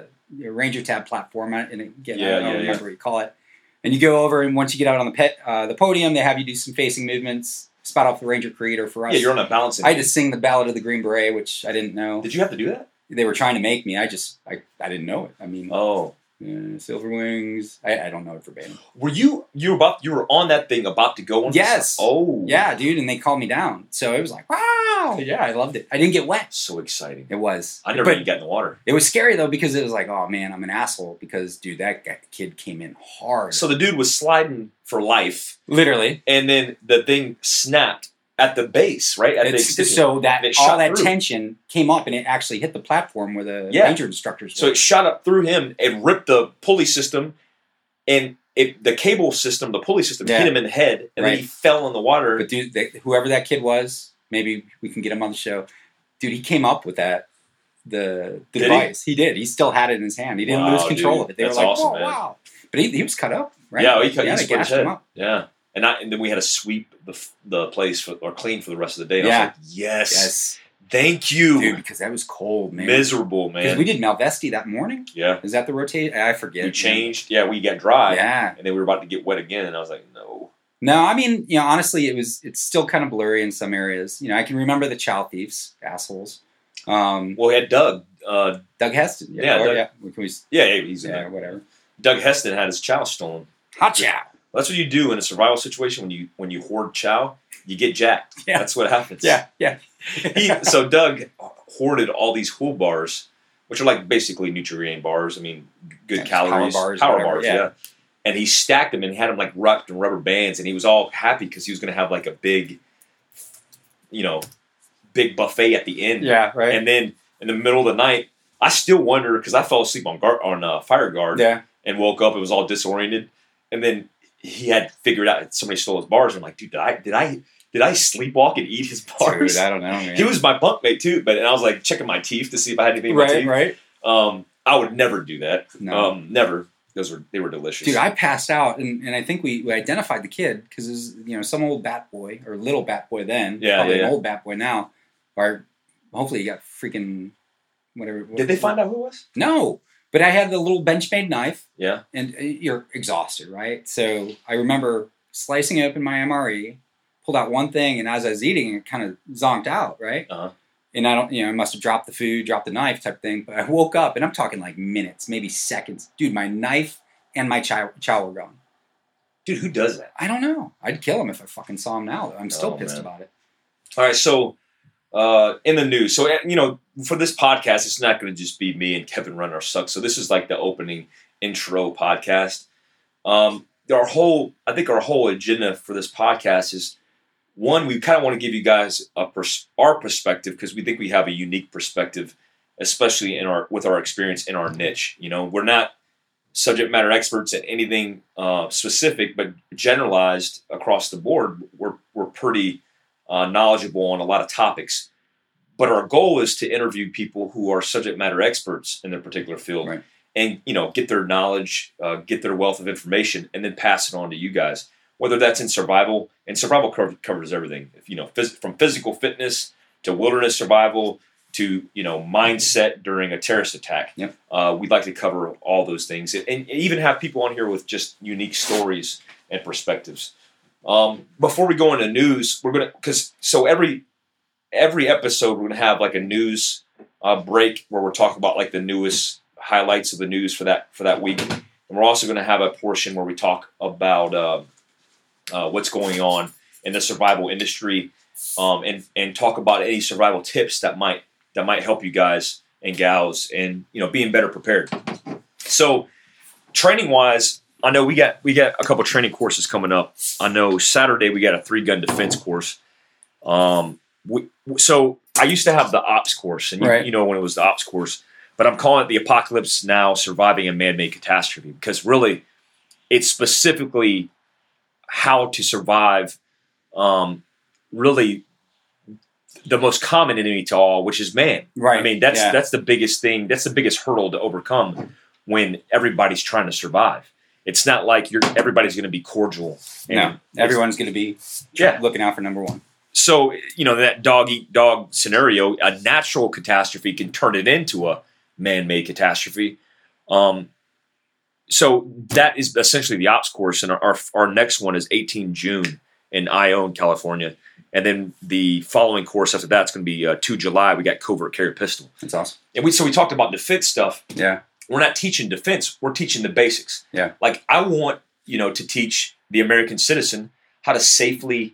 C: Ranger Tab platform, and again, I don't remember what you call it. And you go over, and once you get out on the podium, they have you do some facing movements, spot off the Ranger Creed, or for us.
B: Yeah, you're on a balancing.
C: I had to sing the Ballad of the Green Beret, which I didn't know.
B: Did you have to do that?
C: They were trying to make me. I didn't know it. I mean,
B: Oh.
C: Silver Wings. I don't know it verbatim.
B: Were you were on that thing about to go on?
C: Yes.
B: Oh.
C: Yeah, dude, and they called me down. So it was like, wow. Yeah, I loved it. I didn't get wet.
B: So exciting.
C: It was.
B: I never
C: But
B: even got in the water.
C: it was scary though because it was like, oh man, I'm an asshole because dude, that kid came in hard.
B: So the dude was sliding for life,
C: literally,
B: and then the thing snapped at the base, right? At the extension.
C: so that
B: And it
C: all
B: shot
C: that
B: through.
C: tension came up and it actually hit the platform where the
B: Yeah.
C: ranger instructors were.
B: So it shot up through him and ripped the pulley system, and the cable system, the pulley system,
C: Yeah.
B: hit him in the head, and then
C: Right.
B: he fell in the water.
C: But dude, whoever that kid was, maybe we can get him on the show. Dude, he came up with that. The
B: Did he?
C: device. He did. He still had it in his hand. He didn't
B: Wow,
C: lose control
B: dude.
C: of it. They
B: That's
C: were like,
B: awesome,
C: "Oh
B: man.
C: wow!" But he was cut up, right?
B: Yeah, he
C: they
B: split his
C: gashed
B: head.
C: him up.
B: Yeah, and then we had to sweep the place or clean for the rest of the day. And
C: Yeah.
B: I was like, yes,
C: Yes,
B: thank you.
C: dude, because that was cold, man.
B: Miserable,
C: Because
B: man.
C: we did Malvesti that morning.
B: Yeah,
C: Is that the rotate? I forget.
B: we
C: man.
B: changed. Yeah, we got dry.
C: Yeah.
B: and then we were about to get wet again, and I was like, no.
C: No, I mean, honestly, it's still kind of blurry in some areas. I can remember the child thieves, assholes.
B: Well, we had Doug.
C: Doug Heston.
B: Yeah, Doug-
C: yeah. Can we,
B: He's in
C: yeah,
B: there.
C: whatever.
B: Doug Heston had his chow stolen.
C: Hot chow.
B: That's what you do in a survival situation when you hoard chow. You get jacked.
C: Yeah.
B: That's what happens.
C: Yeah.
B: So Doug hoarded all these Huel bars, which are like basically Nutrien bars. I mean, good
C: Yeah,
B: calories.
C: power bars,
B: Power
C: whatever,
B: bars,
C: yeah.
B: yeah. And he stacked them and had them like wrapped in rubber bands, and he was all happy because he was going to have like a big buffet at the end.
C: Yeah, right.
B: And then in the middle of the night, I still wonder because I fell asleep on fire guard
C: Yeah.
B: and woke up. It was all disoriented, and then he had figured out somebody stole his bars. I'm like, dude, did I sleepwalk and eat his bars?
C: Dude, I don't know, man.
B: He was my bunkmate too, and I was like checking my teeth to see if I had anything in my teeth.
C: right.
B: I would never do that.
C: No.
B: Never. They were delicious.
C: Dude, I passed out, and I think we identified the kid because it was some old bat boy or little bat boy then.
B: Yeah,
C: probably
B: yeah.
C: an old bat boy now. Or hopefully he got freaking whatever.
B: Did they find out who it was?
C: No, but I had the little Benchmade knife,
B: Yeah.
C: and you're exhausted, right? So I remember slicing open my MRE, pulled out one thing, and as I was eating, it kind of zonked out, right?
B: Uh-huh.
C: And I must have dropped the food, dropped the knife type thing. But I woke up, and I'm talking like minutes, maybe seconds. Dude, my knife and my chow were gone.
B: Dude, who does that?
C: I don't know. I'd kill him if I fucking saw him now. I'm still
B: Oh,
C: pissed
B: man.
C: about it.
B: All right, so in the news, so for this podcast, it's not going to just be me and Kevin run our suck. So this is like the opening intro podcast. I think our whole agenda for this podcast is one, we kind of want to give you guys our perspective because we think we have a unique perspective, especially with our experience in our niche. We're not subject matter experts at anything specific, but generalized across the board, we're pretty knowledgeable on a lot of topics. But our goal is to interview people who are subject matter experts in their particular field,
C: Right.
B: and get their knowledge, get their wealth of information, and then pass it on to you guys. Whether that's in survival, and survival covers everything. From physical fitness to wilderness survival to mindset during a terrorist attack.
C: Yep.
B: We'd like to cover all those things, and even have people on here with just unique stories and perspectives. Before we go into news, we're gonna every episode we're gonna have like a news break where we're talking about like the newest highlights of the news for that week, and we're also gonna have a portion where we talk about what's going on in the survival industry, and talk about any survival tips that might help you guys and gals, and being better prepared. So, training wise, I know we got a couple training courses coming up. I know Saturday we got a 3-gun defense course. So I used to have the ops course, and
C: Right.
B: When it was the ops course, but I'm calling it the Apocalypse Now: Surviving a Man-Made Catastrophe, because really, it's specifically how to survive. Really, the most common enemy to all, which is man.
C: Right.
B: I mean, that's the biggest thing. That's the biggest hurdle to overcome when everybody's trying to survive. It's not like everybody's going to be cordial.
C: No, everyone's going to be looking out for number one. So,
B: that dog-eat-dog scenario, a natural catastrophe can turn it into a man-made catastrophe. So that is essentially the ops course, and our next one is 18 June in Ione, California. And then the following course after that is going to be 2 July. We got covert carry pistol.
C: That's awesome.
B: And we talked about defense stuff.
C: Yeah.
B: We're not teaching defense. We're teaching the basics.
C: Yeah.
B: Like I want, to teach the American citizen how to safely,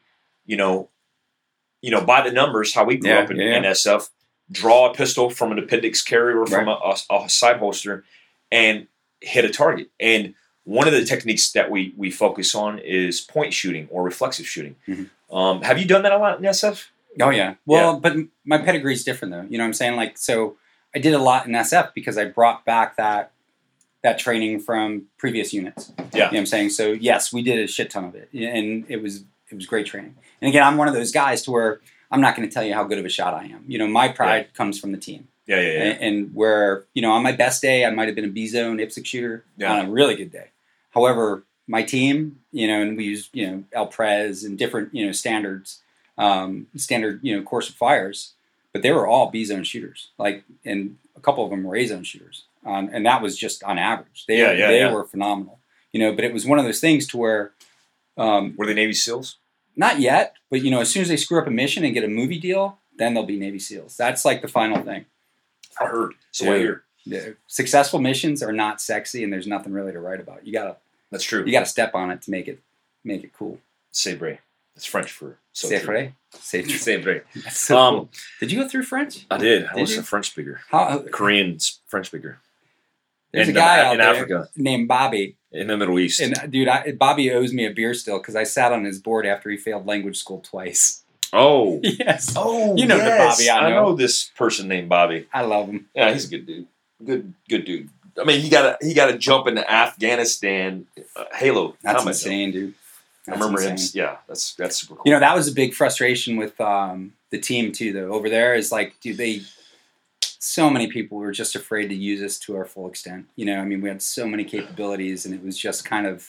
B: by the numbers, how we grew up in NSF, draw a pistol from an appendix carrier or from a side holster and hit a target. And one of the techniques that we focus on is point shooting or reflexive shooting.
C: Mm-hmm.
B: Have you done that a lot in SF?
C: Oh, yeah. Well, but my pedigree is different, though. You know what I'm saying? Like, so I did a lot in SF because I brought back that training from previous units.
B: Yeah.
C: You know what I'm saying? So, yes, we did a shit ton of it. And it was great training. And again, I'm one of those guys to where I'm not going to tell you how good of a shot I am. My pride comes from the team.
B: Yeah.
C: And where, on my best day, I might have been a B-zone IPSC shooter on a really good day. However, my team, and we use, LPRES and different, standards, standard, course of fires, but they were all B-zone shooters. Like, and a couple of them were A-zone shooters. And that was just on average. They were phenomenal. But it was one of those things to where...
B: were they Navy SEALs?
C: Not yet, but, as soon as they screw up a mission and get a movie deal, then they'll be Navy SEALs. That's like the final thing.
B: I heard. So I hear.
C: The successful missions are not sexy, and there's nothing really to write about.
B: That's true.
C: You gotta step on it to make it cool.
B: C'est vrai. That's French for so
C: C'est
B: true.
C: vrai.
B: C'est vrai.
C: That's so cool. Did you go through French?
B: I did. I
C: Did
B: was
C: you?
B: a French speaker.
C: Korean
B: French speaker.
C: There's a guy out
B: in
C: there
B: Africa,
C: named Bobby.
B: in the Middle East.
C: And dude, Bobby owes me a beer still because I sat on his board after he failed language school twice.
B: Oh.
C: Yes.
B: Oh,
C: You know the Bobby I know.
B: this person named Bobby.
C: I love him.
B: Yeah, he's a good dude. Good dude. I mean, he got to jump into Afghanistan. Halo.
C: That's
B: helmet.
C: insane, dude.
B: I remember
C: insane.
B: him. Yeah, that's super cool.
C: That was a big frustration with the team too, though. Over there is like, dude, so many people were just afraid to use us to our full extent. We had so many capabilities, and it was just kind of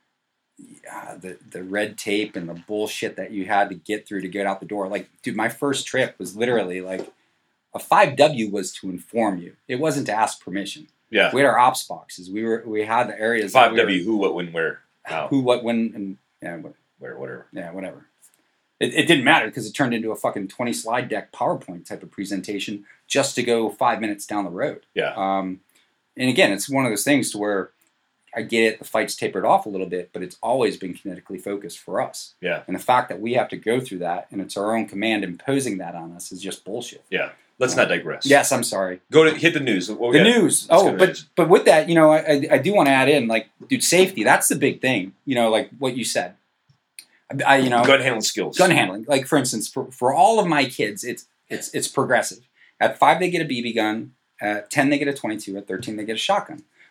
C: the red tape and the bullshit that you had to get through to get out the door. Like, dude, my first trip was literally like a 5W was to inform you. It wasn't to ask permission.
B: Yeah.
C: We had our ops boxes. We had the areas.
B: 5W, who, what, when, where, how.
C: Who, what, when, and
B: where, whatever.
C: Yeah, whatever. It didn't matter because it turned into a fucking 20 slide deck PowerPoint type of presentation just to go 5 minutes down the road.
B: Yeah.
C: And again, it's one of those things to where I get it, the fight's tapered off a little bit, but it's always been kinetically focused for us.
B: Yeah.
C: And the fact that we have to go through that and it's our own command imposing that on us is just bullshit.
B: Yeah. Let's not digress.
C: Yes, I'm sorry.
B: Hit the news.
C: News. But with that, I do want to add in, like, dude, safety, that's the big thing. Like what you said. Gun
B: handling skills.
C: Gun handling. Like, for instance, for all of my kids, it's progressive. At 5, they get a BB gun. At 10, they get a 22. At 13, they get a shotgun.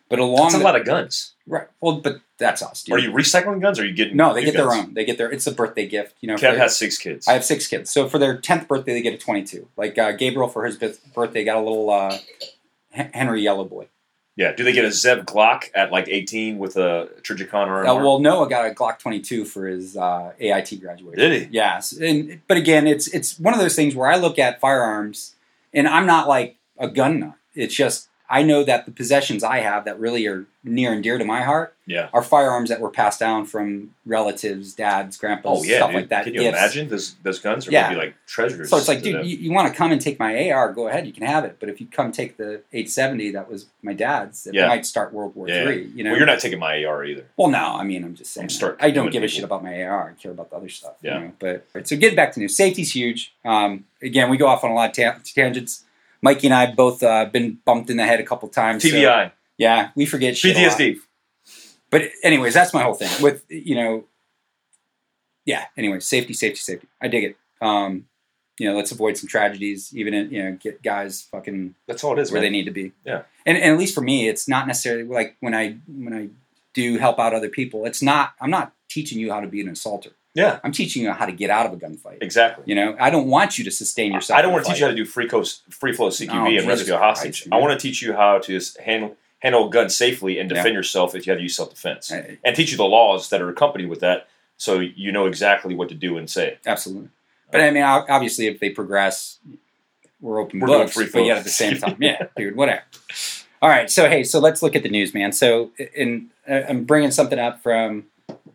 C: But along
B: That's a lot of guns.
C: right. Well, but that's us, dude.
B: Are you recycling guns, or are you getting?
C: No, they
B: new
C: get their
B: guns?
C: own. They get their. It's a birthday gift. You know,
B: Kev
C: for-
B: has 6 kids.
C: I have 6 kids. So for their 10th birthday, they get a 22. Like Gabriel for his birthday got a little Henry Yellow Boy.
B: Yeah. Do they get a Zev Glock at like 18 with a Trigicon or?
C: Well, Noah got a Glock 22 for his AIT graduation.
B: Did he?
C: Yes, but again, it's one of those things where I look at firearms, and I'm not like a gun nut. It's just I know that the possessions I have that really are near and dear to my heart
B: Yeah.
C: are firearms that were passed down from relatives, dads, grandpas,
B: Oh yeah,
C: stuff
B: dude.
C: like that.
B: Can you
C: gifts.
B: imagine those guns are
C: Yeah.
B: gonna be like treasures?
C: So it's like,
B: to
C: dude,
B: them.
C: you want to come and take my AR, go ahead, you can have it. But if you come take the 870 that was my dad's, it
B: Yeah.
C: might start World War
B: Yeah.
C: III. You know?
B: Well, you're not taking my AR either.
C: Well, no, I mean, I'm just saying. I don't give a shit about my AR. I care about the other stuff.
B: Yeah.
C: You know? But right, so getting back to news, safety's huge. Again, we go off on a lot of tangents. Mikey and I both been bumped in the head a couple times. so-
B: TBI,
C: yeah, we forget shit a lot.
B: PTSD.
C: But anyways, that's my whole thing with yeah. Anyway, safety. I dig it. Let's avoid some tragedies. Even get guys fucking
B: That's all it is,
C: where
B: man.
C: they need to be.
B: Yeah.
C: And at least for me, it's not necessarily like when I do help out other people. I'm not teaching you how to be an assaulter.
B: Yeah,
C: I'm teaching you how to get out of a gunfight.
B: exactly.
C: You know, I don't want you to sustain yourself.
B: I don't
C: in a
B: want to teach
C: fight.
B: you how to do free flow CQB
C: Oh,
B: and
C: Jesus
B: rescue a hostage.
C: Christ,
B: I
C: man.
B: want to teach you how to handle a gun safely and defend yourself if you have to use self-defense. And teach you the laws that are accompanied with that so you know exactly what to do and say.
C: Absolutely. But I mean, obviously, if they progress, we're open
B: We're doing
C: books.
B: free
C: But
B: flow.
C: yet at the same time, yeah, dude, whatever. All right, so let's look at the news, man. So, I'm bringing something up from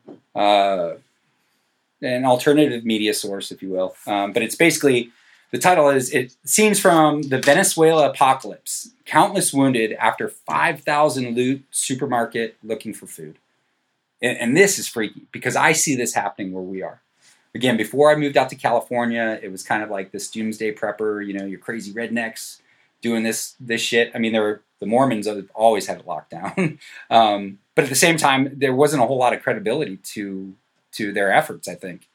C: an alternative media source, if you will. But it's basically, the title is, it scenes from the Venezuela apocalypse. Countless wounded after 5,000 loot supermarket looking for food. And this is freaky because I see this happening where we are. Again, before I moved out to California, it was kind of like this doomsday prepper, your crazy rednecks doing this shit. I mean, the Mormons have always had it locked down. But at the same time, there wasn't a whole lot of credibility to their efforts, I think,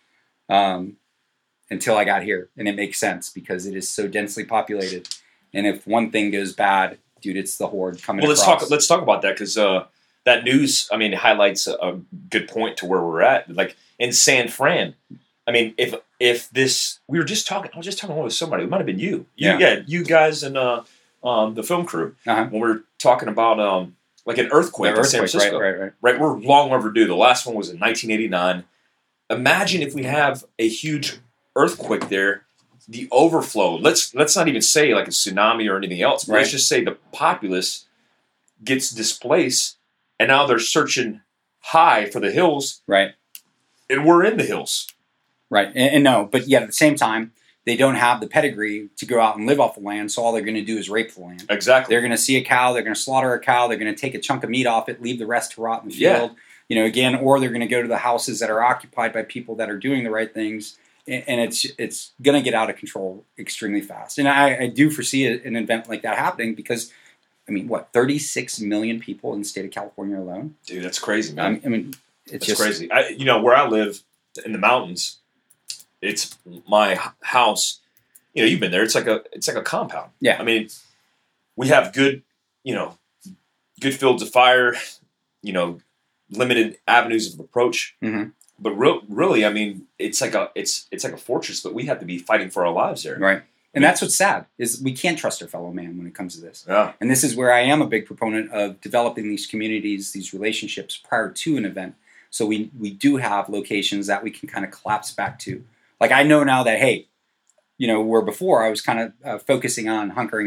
C: until I got here. And it makes sense because it is so densely populated. And if one thing goes bad, dude, it's the horde coming across.
B: Let's talk about that because that news, I mean, highlights a good point to where we're at. Like in San Fran, I mean, if this, I was just talking with somebody. It might have been you. You guys and the film crew when we were talking about like an earthquake in San Francisco. Right. We're long overdue. The last one was in 1989. Imagine if we have a huge earthquake there, the overflow. Let's not even say like a tsunami or anything else. But let's just say the populace gets displaced, and now they're searching high for the hills.
C: Right.
B: And we're in the hills.
C: Right. And no, but yet at the same time, they don't have the pedigree to go out and live off the land, so all they're going to do is rape the land.
B: Exactly.
C: They're going to see a cow, they're going to slaughter a cow, they're going to take a chunk of meat off it, leave the rest to rot in the field. Again, or they're going to go to the houses that are occupied by people that are doing the right things, and it's going to get out of control extremely fast. And I do foresee an event like that happening because, 36 million people in the state of California alone?
B: Dude, that's crazy, man.
C: It's
B: just crazy. Where I live in the mountains, it's my house. You've been there. It's like a compound.
C: Yeah.
B: I mean, we have good good fields of fire. Limited avenues of approach.
C: Mm-hmm.
B: But really, I mean, it's like a fortress. But we have to be fighting for our lives there.
C: Right. And that's what's sad is we can't trust our fellow man when it comes to this.
B: Yeah.
C: And this is where I am a big proponent of developing these communities, these relationships prior to an event. So we do have locations that we can kind of collapse back to. Like I know now that, hey, where before I was kind of focusing on bunkering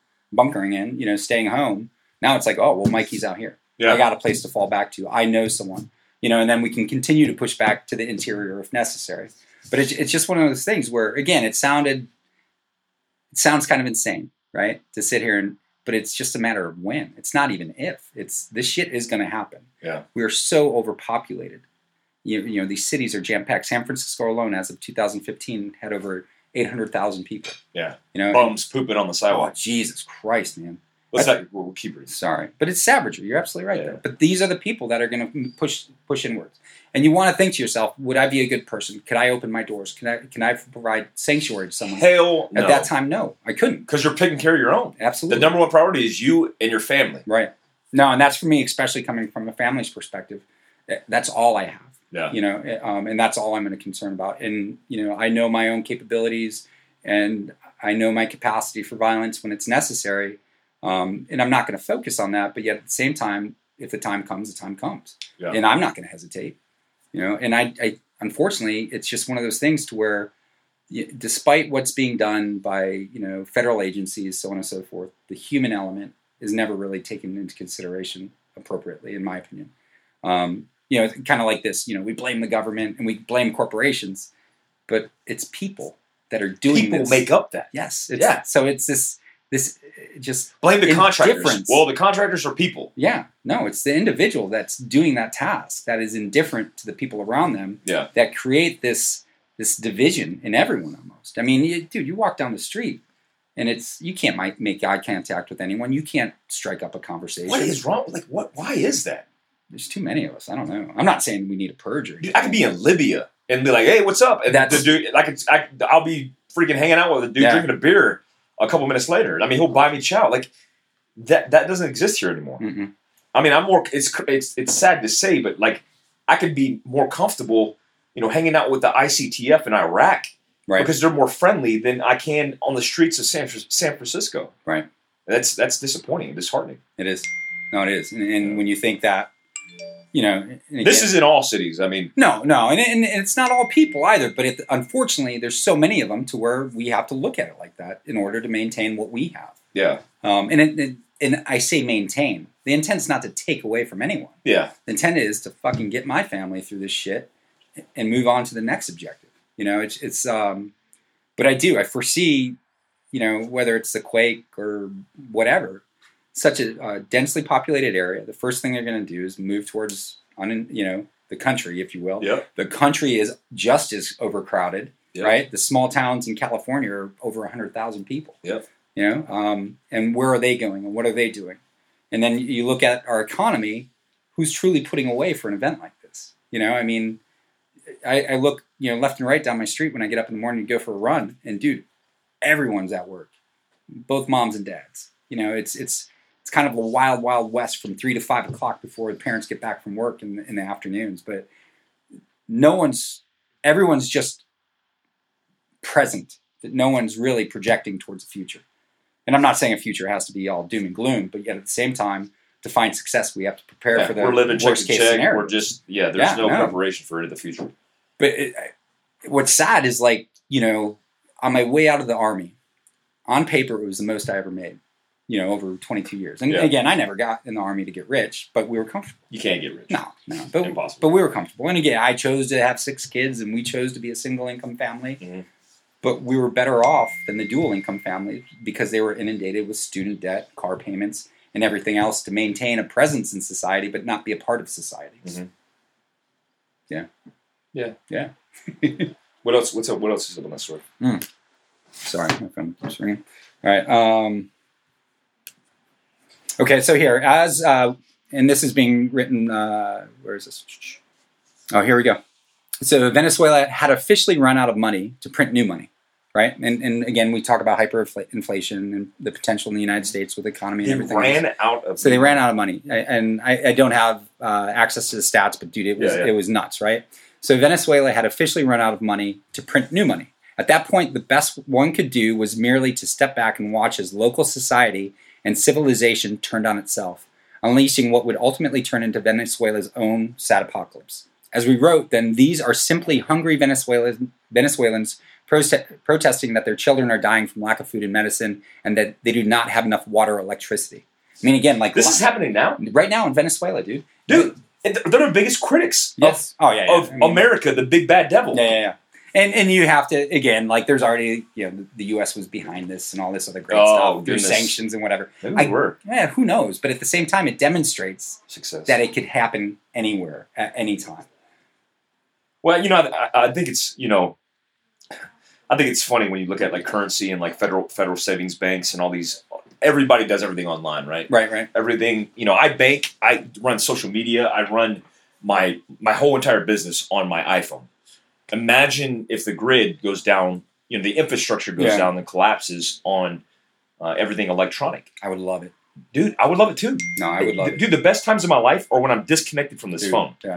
C: in, staying home. Now it's like, oh, well, Mikey's out here.
B: Yeah.
C: I got a place to fall back to. I know someone, and then we can continue to push back to the interior if necessary. But it's just one of those things where, again, it sounds kind of insane, right? To sit here but it's just a matter of when. It's not even if. This shit is going to happen.
B: Yeah.
C: We are so overpopulated. These cities are jam-packed. San Francisco alone, as of 2015, had over 800,000 people.
B: Yeah. Bums pooping on the sidewalk.
C: Oh, Jesus Christ, man.
B: We'll keep it.
C: Sorry. But it's savagery. You're absolutely right there.
B: Yeah.
C: But these are the people that are going to push inwards. And you want to think to yourself, would I be a good person? Could I open my doors? Can I provide sanctuary to someone?
B: Hell no.
C: At that time, no. I couldn't.
B: Because you're taking care of your own.
C: Absolutely.
B: The number one priority is you and your family.
C: Right. No, and that's for me, especially coming from a family's perspective. That's all I have.
B: Yeah.
C: And that's all I'm going to concern about. And I know my own capabilities, and I know my capacity for violence when it's necessary. And I'm not going to focus on that. But yet at the same time, if the time comes, the time comes.
B: Yeah.
C: And I'm not going to hesitate. And I unfortunately, it's just one of those things to where, despite what's being done by federal agencies, so on and so forth, the human element is never really taken into consideration appropriately, in my opinion. Kind of like this. We blame the government and we blame corporations, but it's people that are doing
B: People
C: this.
B: make up that.
C: Yes. So it's this just
B: blame the contractors.
C: indifference.
B: Well, the contractors are people.
C: Yeah. No, it's the individual that's doing that task that is indifferent to the people around them.
B: Yeah.
C: That create this division in everyone almost. I mean, you walk down the street and you can't make eye contact with anyone. You can't strike up a conversation.
B: What is wrong? Like, what? Why is that?
C: There's too many of us. I don't know. I'm not saying we need a purge or anything.
B: Dude, I could be in Libya and be like, "Hey, what's up?" And the dude, I'll be freaking hanging out with a dude drinking a beer. A couple minutes later, I mean, he'll buy me chow. Like that doesn't exist here anymore.
C: Mm-mm.
B: I mean, I'm more. It's sad to say, but like I could be more comfortable, hanging out with the ICTF in Iraq,
C: right?
B: Because they're more friendly than I can on the streets of San Francisco,
C: right?
B: That's disappointing and disheartening.
C: It is. No, it is. And when you think that, again,
B: this is in all cities. I mean,
C: no, and it's not all people either. But unfortunately, there's so many of them to where we have to look at it like that in order to maintain what we have.
B: Yeah.
C: And I say maintain. The intent's not to take away from anyone.
B: Yeah.
C: The intent is to fucking get my family through this shit and move on to the next objective. It's but I foresee, whether it's the quake or whatever, such a densely populated area. The first thing they're going to do is move towards, the country, if you will.
B: Yep.
C: The country is just as overcrowded,
B: Yep.
C: right? The small towns in California are over 100,000 people.
B: Yep.
C: And where are they going and what are they doing? And then you look at our economy, who's truly putting away for an event like this? I mean, I look, left and right down my street when I get up in the morning to go for a run, and dude, everyone's at work, both moms and dads. It's kind of a wild, wild west from 3 to 5 o'clock before the parents get back from work in the afternoons. But everyone's just present. That no one's really projecting towards the future. And I'm not saying a future has to be all doom and gloom, but yet at the same time, to find success, we have to prepare for the
B: we're living
C: worst case scenario.
B: We're just there's no preparation for the future.
C: But what's sad is on my way out of the Army, on paper it was the most I ever made. Over 22 years. And again, I never got in the Army to get rich, but we were comfortable.
B: You can't get rich.
C: No. But,
B: impossible.
C: But we were comfortable. And again, I chose to have 6 kids, and we chose to be a single income family.
B: Mm-hmm.
C: But we were better off than the dual income family because they were inundated with student debt, car payments, and everything else to maintain a presence in society, but not be a part of society.
B: Mm-hmm.
C: Yeah.
B: What else? What else is up on that story?
C: Sorry, my phone keeps ringing. All right. Okay, so here, and this is being written, where is this? Oh, here we go. So Venezuela had officially run out of money to print new money, right? And again, we talk about hyperinflation and the potential in the United States with the economy and everything. They ran out of money. And I don't have access to the stats, but dude, it was nuts, right? So Venezuela had officially run out of money to print new money. At that point, the best one could do was merely to step back and watch as local society and civilization turned on itself, unleashing what would ultimately turn into Venezuela's own sad apocalypse. As we wrote, then these are simply hungry Venezuelans protesting that their children are dying from lack of food and medicine and that they do not have enough water or electricity. I mean, again, like...
B: This is happening now?
C: Right now in Venezuela, dude.
B: Dude, they're the biggest critics of America, the big bad devil.
C: Yeah. And you have to, again, like there's already, the U.S. was behind this and all this other great stuff through sanctions and whatever. Yeah, who knows? But at the same time, it demonstrates
B: success
C: that it could happen anywhere at any time.
B: Well, I think it's, I think it's funny when you look at like currency and like federal savings banks and all these. Everybody does everything online, right?
C: Right.
B: Everything, I bank, I run social media, I run my whole entire business on my iPhone. Imagine if the grid goes down, the infrastructure goes down and collapses on everything electronic.
C: I would love it.
B: Dude, I would love it too.
C: No, I would love it.
B: Dude, the best times of my life are when I'm disconnected from this phone.
C: Yeah.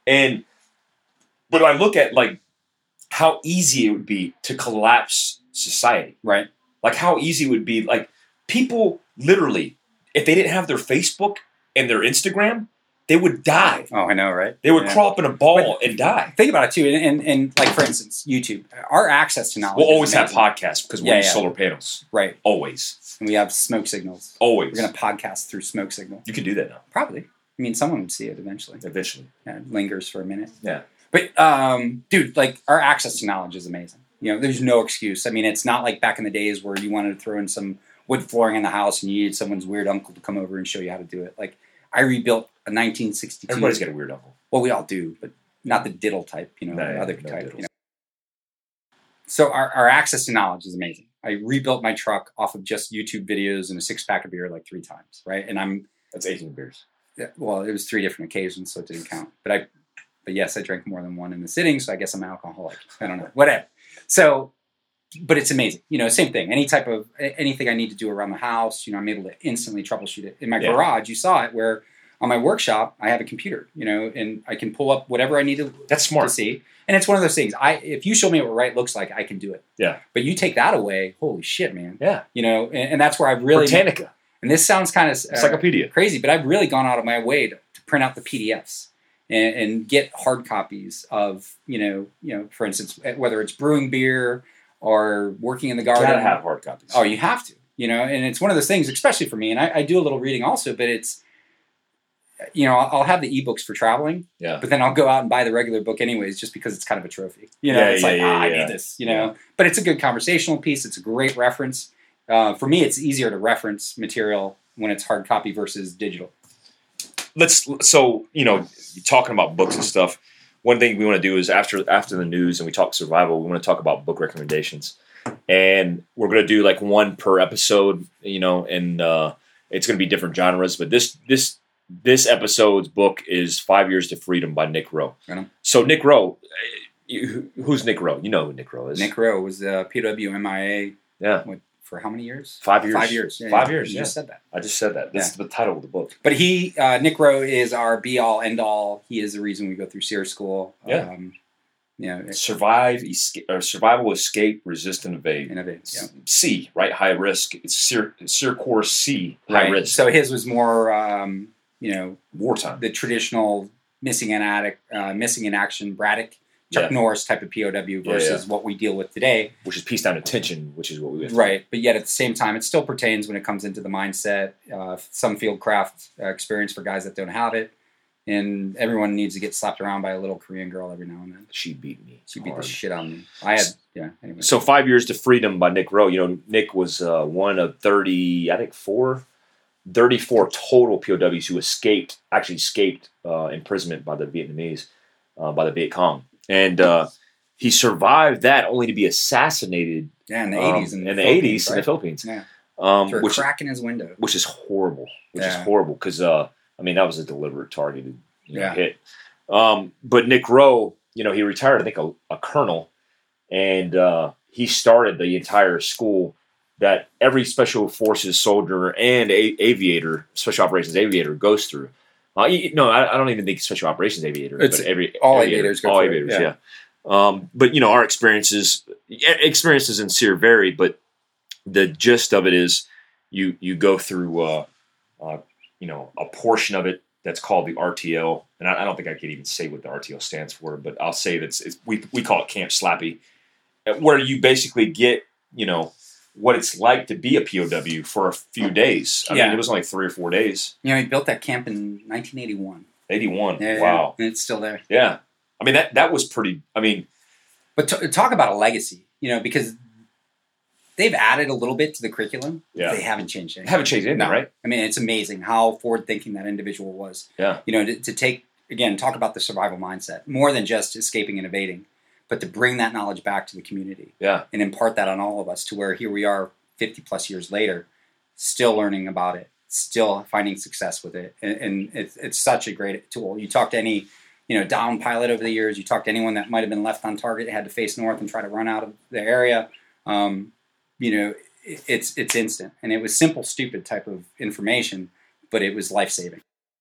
B: But I look at like how easy it would be to collapse society.
C: Right.
B: Like how easy it would be. Like people literally, if they didn't have their Facebook and their Instagram, they would die.
C: Oh, I know, right?
B: They would crawl up in a ball and die.
C: Think about it too, and like for instance, YouTube. Our access to knowledge.
B: We'll always
C: is
B: have
C: amazing.
B: podcasts because we use solar panels.
C: Right.
B: Always.
C: And we have smoke signals.
B: Always.
C: We're going to podcast through smoke signal.
B: You can do that now.
C: Probably. I mean, someone would see it eventually.
B: Eventually.
C: Yeah, it lingers for a minute.
B: Yeah.
C: But, dude, like, our access to knowledge is amazing. You know, there's no excuse. I mean, it's not like back in the days where you wanted to throw in some wood flooring in the house and you needed someone's weird uncle to come over and show you how to do it. Like, I rebuilt a 1962.
B: Everybody's got a weird uncle.
C: Well, we all do, but not the diddle type, you know,
B: No,
C: the other
B: no
C: type.
B: diddles.
C: You know? So our access to knowledge is amazing. I rebuilt my truck off of just YouTube videos and a 6-pack of beer like 3 times, right? And
B: That's 18 beers.
C: well, it was 3 different occasions, so it didn't count. But yes, I drank more than one in the sitting, so I guess I'm an alcoholic. I don't know, whatever. So, but it's amazing. You know, same thing. Anything I need to do around the house, you know, I'm able to instantly troubleshoot it. In my garage, you saw it where on my workshop, I have a computer, you know, and I can pull up whatever I need to,
B: That's smart.
C: to see. And it's one of those things. If you show me what right looks like, I can do it.
B: Yeah.
C: But you take that away, holy shit, man.
B: Yeah.
C: You know, and that's where I've really...
B: Britannica.
C: And this sounds kind of
B: Encyclopedia.
C: crazy, but I've really gone out of my way to print out the PDFs and get hard copies of, you know, for instance, whether it's brewing beer or working in the garden.
B: You gotta have hard copies.
C: Oh, you have to, you know, and it's one of those things, especially for me, and I do a little reading also, but it's, you know, I'll have the ebooks for traveling, but then I'll go out and buy the regular book anyways, just because it's kind of a trophy. You know, I need this, you know, but it's a good conversational piece. It's a great reference. For me, it's easier to reference material when it's hard copy versus digital.
B: So, you know, talking about books and stuff, one thing we want to do is after the news and we talk survival, we want to talk about book recommendations. And we're going to do like one per episode, you know, and it's going to be different genres. But this episode's book is 5 Years to Freedom by Nick Rowe. So Nick Rowe, who's Nick Rowe? You know who Nick Rowe is.
C: Nick Rowe was PW MIA.
B: Yeah.
C: For how many years?
B: 5 years.
C: 5 years.
B: Yeah, 5 years.
C: You just said that.
B: I just said that. This is the title of the book.
C: But Nick Rowe is our be all end all. He is the reason we go through SEER school.
B: Yeah.
C: You know,
B: survival, escape, resist, and evade.
C: Yeah.
B: C, right? High risk. It's SEER Core C, high
C: right.
B: risk.
C: So his was more, you know,
B: wartime.
C: The traditional missing in action, Braddock, Chuck Norris type of POW versus what we deal with today.
B: Which is peace down attention, which is what we went through.
C: Right. But yet at the same time, it still pertains when it comes into the mindset, some field craft experience for guys that don't have it. And everyone needs to get slapped around by a little Korean girl every now and then.
B: She beat me.
C: She beat the shit out of me. Anyway.
B: So 5 Years to Freedom by Nick Rowe. You know, Nick was one of 34 total POWs who escaped imprisonment by the Vietnamese, by the Viet Cong. And he survived that only to be assassinated.
C: Yeah, in the 80s.
B: In the 80s in the Philippines.
C: Yeah. Through a crack in his window.
B: Which is horrible. Because, I mean, that was a deliberate targeted hit. But Nick Rowe, you know, he retired, I think, a colonel. And he started the entire school that every special forces soldier and aviator, special operations aviator goes through. No, I don't even think special operations aviator.
C: All aviators go through it.
B: Yeah. But, you know, our experiences in SEER vary, but the gist of it is you go through, you know, a portion of it that's called the RTL. And I don't think I could even say what the RTL stands for, but I'll say that we call it Camp Slappy, where you basically get, you know, what it's like to be a POW for a few days. I mean, it was only 3 or 4 days.
C: You know, he built that camp in 1981.
B: 81.
C: Yeah,
B: wow.
C: And it's still there.
B: Yeah. I mean, that was pretty, I mean.
C: But talk about a legacy, you know, because they've added a little bit to the curriculum.
B: Yeah.
C: They haven't changed anything.
B: Haven't changed anything, right?
C: I mean, it's amazing how forward-thinking that individual was.
B: Yeah.
C: You know, to take, again, talk about the survival mindset, more than just escaping and evading, but to bring that knowledge back to the community.
B: Yeah.
C: And impart that on all of us to where here we are 50 plus years later, still learning about it, still finding success with it. And it's such a great tool. You talk to any, you know, down pilot over the years, you talk to anyone that might have been left on target, had to face north and try to run out of the area. You know, it's instant, and it was simple, stupid type of information, but it was life saving.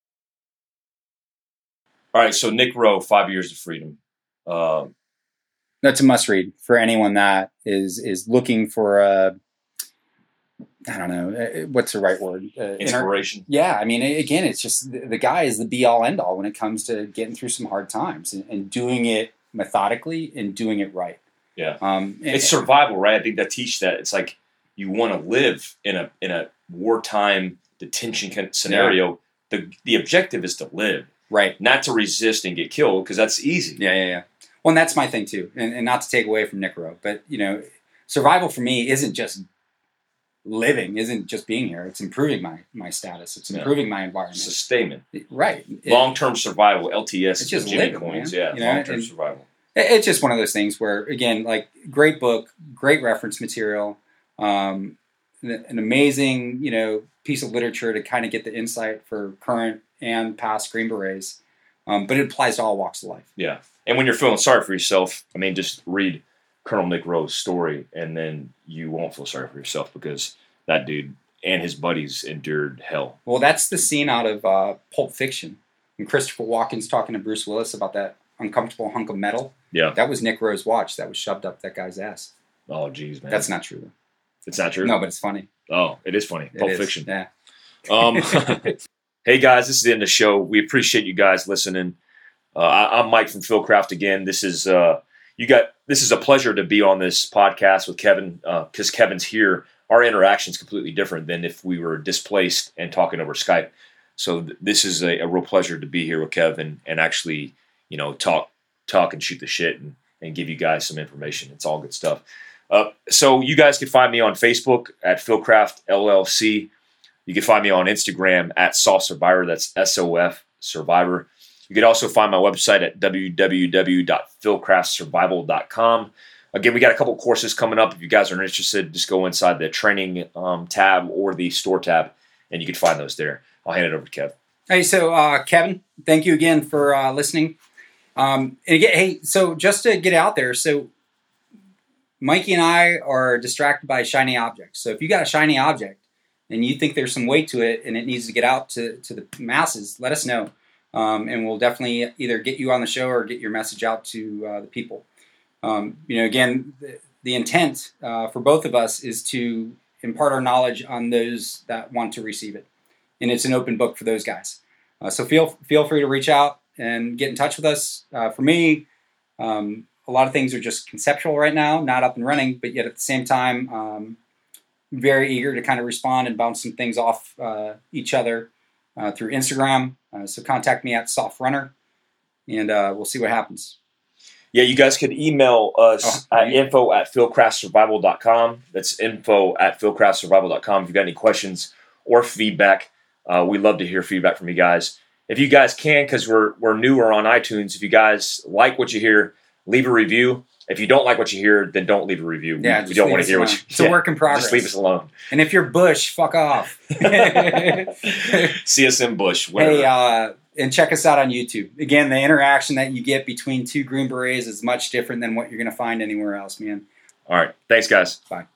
B: All right, so Nick Rowe, 5 Years of Freedom.
C: That's a must read for anyone that is looking for a, I don't know, what's the right word?
B: Inspiration.
C: Yeah, I mean, again, it's just the guy is the be all end all when it comes to getting through some hard times and doing it methodically and doing it right.
B: Yeah, it's survival, right? I think that teach that it's like you want to live in a wartime detention scenario. Yeah. The objective is to live,
C: right? Not
B: to resist and get killed, because that's easy.
C: Yeah. Well, and that's my thing too, and not to take away from Nick Rowe, but survival for me isn't just living, isn't just being here. It's improving my status. It's improving my environment.
B: Sustainment.
C: Right.
B: Long-term survival, LTS.
C: It's just
B: Jimmy
C: living,
B: Coins.
C: Man.
B: Yeah, long-term survival.
C: It's just one of those things where, again, like, great book, great reference material, an amazing, piece of literature to kind of get the insight for current and past Green Berets. But it applies to all walks of life.
B: Yeah. And when you're feeling sorry for yourself, I mean, just read Colonel Nick Rowe's story, and then you won't feel sorry for yourself, because that dude and his buddies endured hell.
C: Well, that's the scene out of Pulp Fiction when Christopher Walken's talking to Bruce Willis about that uncomfortable hunk of metal.
B: Yeah.
C: That was Nick Rowe's watch that was shoved up that guy's ass.
B: Oh, geez, man.
C: That's not true, though.
B: It's not true?
C: No, but it's funny.
B: Oh, it is funny. Pulp Fiction.
C: Yeah.
B: Hey, guys, this is the end of the show. We appreciate you guys listening. I'm Mike from Philcraft again. This is a pleasure to be on this podcast with Kevin, because Kevin's here. Our interaction is completely different than if we were displaced and talking over Skype. So this is a real pleasure to be here with Kevin and actually, talk and shoot the shit and give you guys some information. It's all good stuff. So you guys can find me on Facebook at Philcraft LLC. You can find me on Instagram at Soft Survivor. That's SOF Survivor. You can also find my website at www.philcraftsurvival.com. Again, we got a couple courses coming up. If you guys are interested, just go inside the training tab or the store tab, and you can find those there. I'll hand it over to Kev.
C: Hey, so Kevin, thank you again for listening. And again, hey, so just to get out there, so Mikey and I are distracted by shiny objects. So if you got a shiny object and you think there's some weight to it and it needs to get out to the masses, let us know. And we'll definitely either get you on the show or get your message out to the people. Again, the intent for both of us is to impart our knowledge on those that want to receive it. And it's an open book for those guys. So feel free to reach out and get in touch with us. For me, a lot of things are just conceptual right now, not up and running, but yet at the same time, very eager to kind of respond and bounce some things off each other through Instagram. So contact me at SoftRunner, and we'll see what happens.
B: Yeah, you guys could email us at info@philcraftsurvival.com. That's info@philcraftsurvival.com. If you've got any questions or feedback, we'd love to hear feedback from you guys. If you guys can, because we're newer on iTunes, if you guys like what you hear, leave a review. If you don't like what you hear, then don't leave a review.
C: Yeah,
B: we don't want to hear what you...
C: It's a work in progress.
B: Just leave us alone.
C: And if you're Bush, fuck off.
B: See us in Bush. Whatever.
C: Hey, and check us out on YouTube. Again, the interaction that you get between two Green Berets is much different than what you're going to find anywhere else, man.
B: All right. Thanks, guys.
C: Bye.